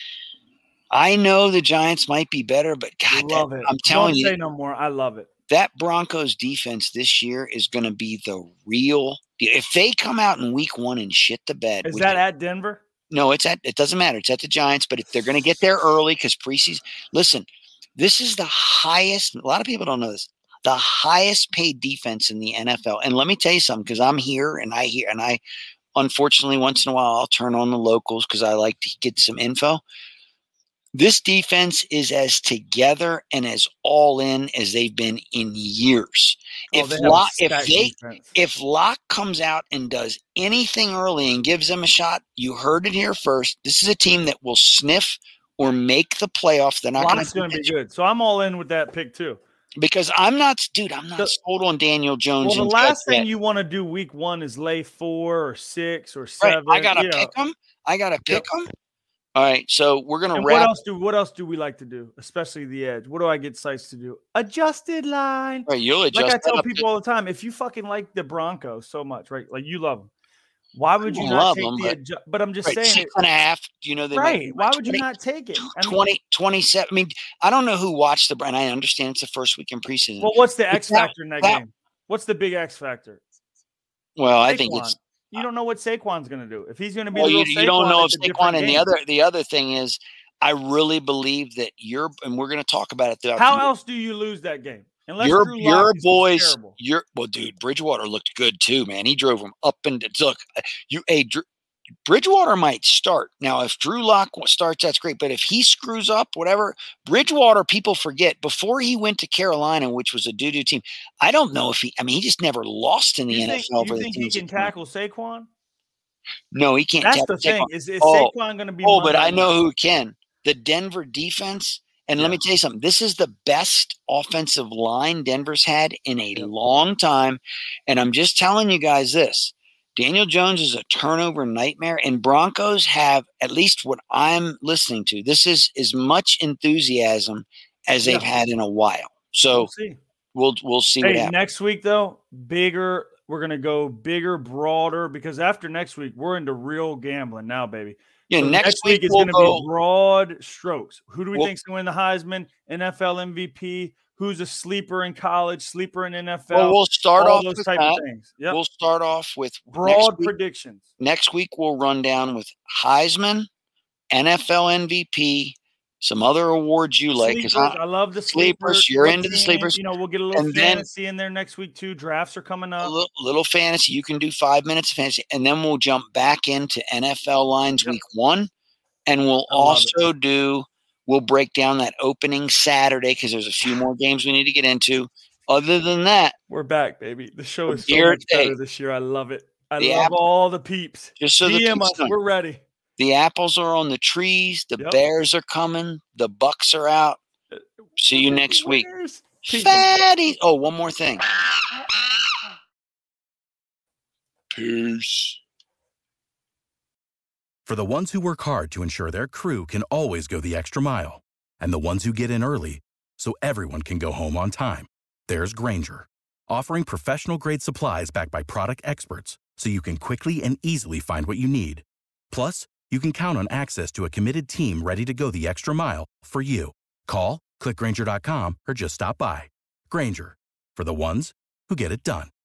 I know the Giants might be better, but God, that, Love it. I'm telling Don't you, say no more. I love it. that Broncos defense this year is going to be the real. If they come out in week one and shit the bed, Is which- that at Denver? No, it's at. It doesn't matter. It's at the Giants, but if they're going to get there early because preseason. Listen, this is the highest. A lot of people don't know this. The highest paid defense in the N F L. And let me tell you something, because I'm here and I hear and I, unfortunately, once in a while I'll turn on the locals because I like to get some info. This defense is as together and as all in as they've been in years. Oh, If they have a Locke, if stacked they defense. if Locke comes out and does anything early and gives them a shot, you heard it here first. This is a team that will sniff or make the playoffs. They're not going to be good. So I'm all in with that pick too. Because I'm not, dude, I'm not the, sold on Daniel Jones. Well, the last thing yet. you want to do week one is lay four or six or seven. Right. I got to pick them. I got to pick them. All right. So we're going to wrap. What else do What else do we like to do, especially the edge? What do I get Sites to do? Adjusted line. Right. You'll adjust. Like I tell people all the time, if you fucking like the Broncos so much, right? Like you love them. Why would you not take them, the adju- – but I'm just right, saying – six and a half, you know – Right. Why would you not take it? I mean, twenty, twenty-seven – I mean, I don't know who watched the – and I understand it's the first week in preseason. Well, what's the X that, factor in that, that game? What's the big X factor? Well, Saquon. I think it's – You don't know what Saquon's going to do. If he's going to be well, the real you, Saquon, you don't know if Saquon – and game. the other, the other thing is I really believe that you're – and we're going to talk about it throughout How the else do you lose that game? Unless your Drew your Lock boys, your well, dude, Bridgewater looked good too, man. He drove them up and look. You, a Drew, Bridgewater might start now. If Drew Lock starts, that's great. But if he screws up, whatever, Bridgewater, people forget before he went to Carolina, which was a doo doo team. I don't know if he. I mean, he just never lost in the you N F L. Think, for you the think he can tackle Saquon? No, he can't. That's the Saquon. thing. Is, is oh, Saquon going to be? Oh, but I know who can. The Denver defense. And yeah. let me tell you something. This is the best offensive line Denver's had in a yeah. long time. And I'm just telling you guys this. Daniel Jones is a turnover nightmare. And Broncos have, at least what I'm listening to, this is as much enthusiasm as they've yeah. had in a while. So we'll see. We'll, we'll see hey, what happens. Next week, though, bigger. We're going to go bigger, broader, because after next week, we're into real gambling now, baby. Yeah, so next, next week, week is we'll going to go, be broad strokes. Who do we we'll, think is going to win the Heisman, N F L M V P? Who's a sleeper in college, sleeper in N F L? Well, we'll start all off those with type that. of things. Yep. We'll start off with broad week, predictions. Next week, we'll run down with Heisman, N F L M V P, some other awards you like. Sleepers, I, I love the sleepers. sleepers. You're into the sleepers. You know, we'll get a little and fantasy then, in there next week too. Drafts are coming up. A little, little fantasy. You can do five minutes of fantasy, and then we'll jump back into N F L lines yep. week one, and we'll also it. do. We'll break down that opening Saturday because there's a few more games we need to get into. Other than that, we're back, baby. The show is so Here, much better hey, this year. I love it. I love apple, all the peeps. Just so D M the us. We're ready. The apples are on the trees. The yep. Bears are coming. The Bucks are out. See you next week. Peace. Fatty. Oh, one more thing. Peace. For the ones who work hard to ensure their crew can always go the extra mile, and the ones who get in early so everyone can go home on time, there's Grainger, offering professional-grade supplies backed by product experts so you can quickly and easily find what you need. Plus, you can count on access to a committed team ready to go the extra mile for you. Call, click Grainger dot com, or just stop by. Grainger, for the ones who get it done.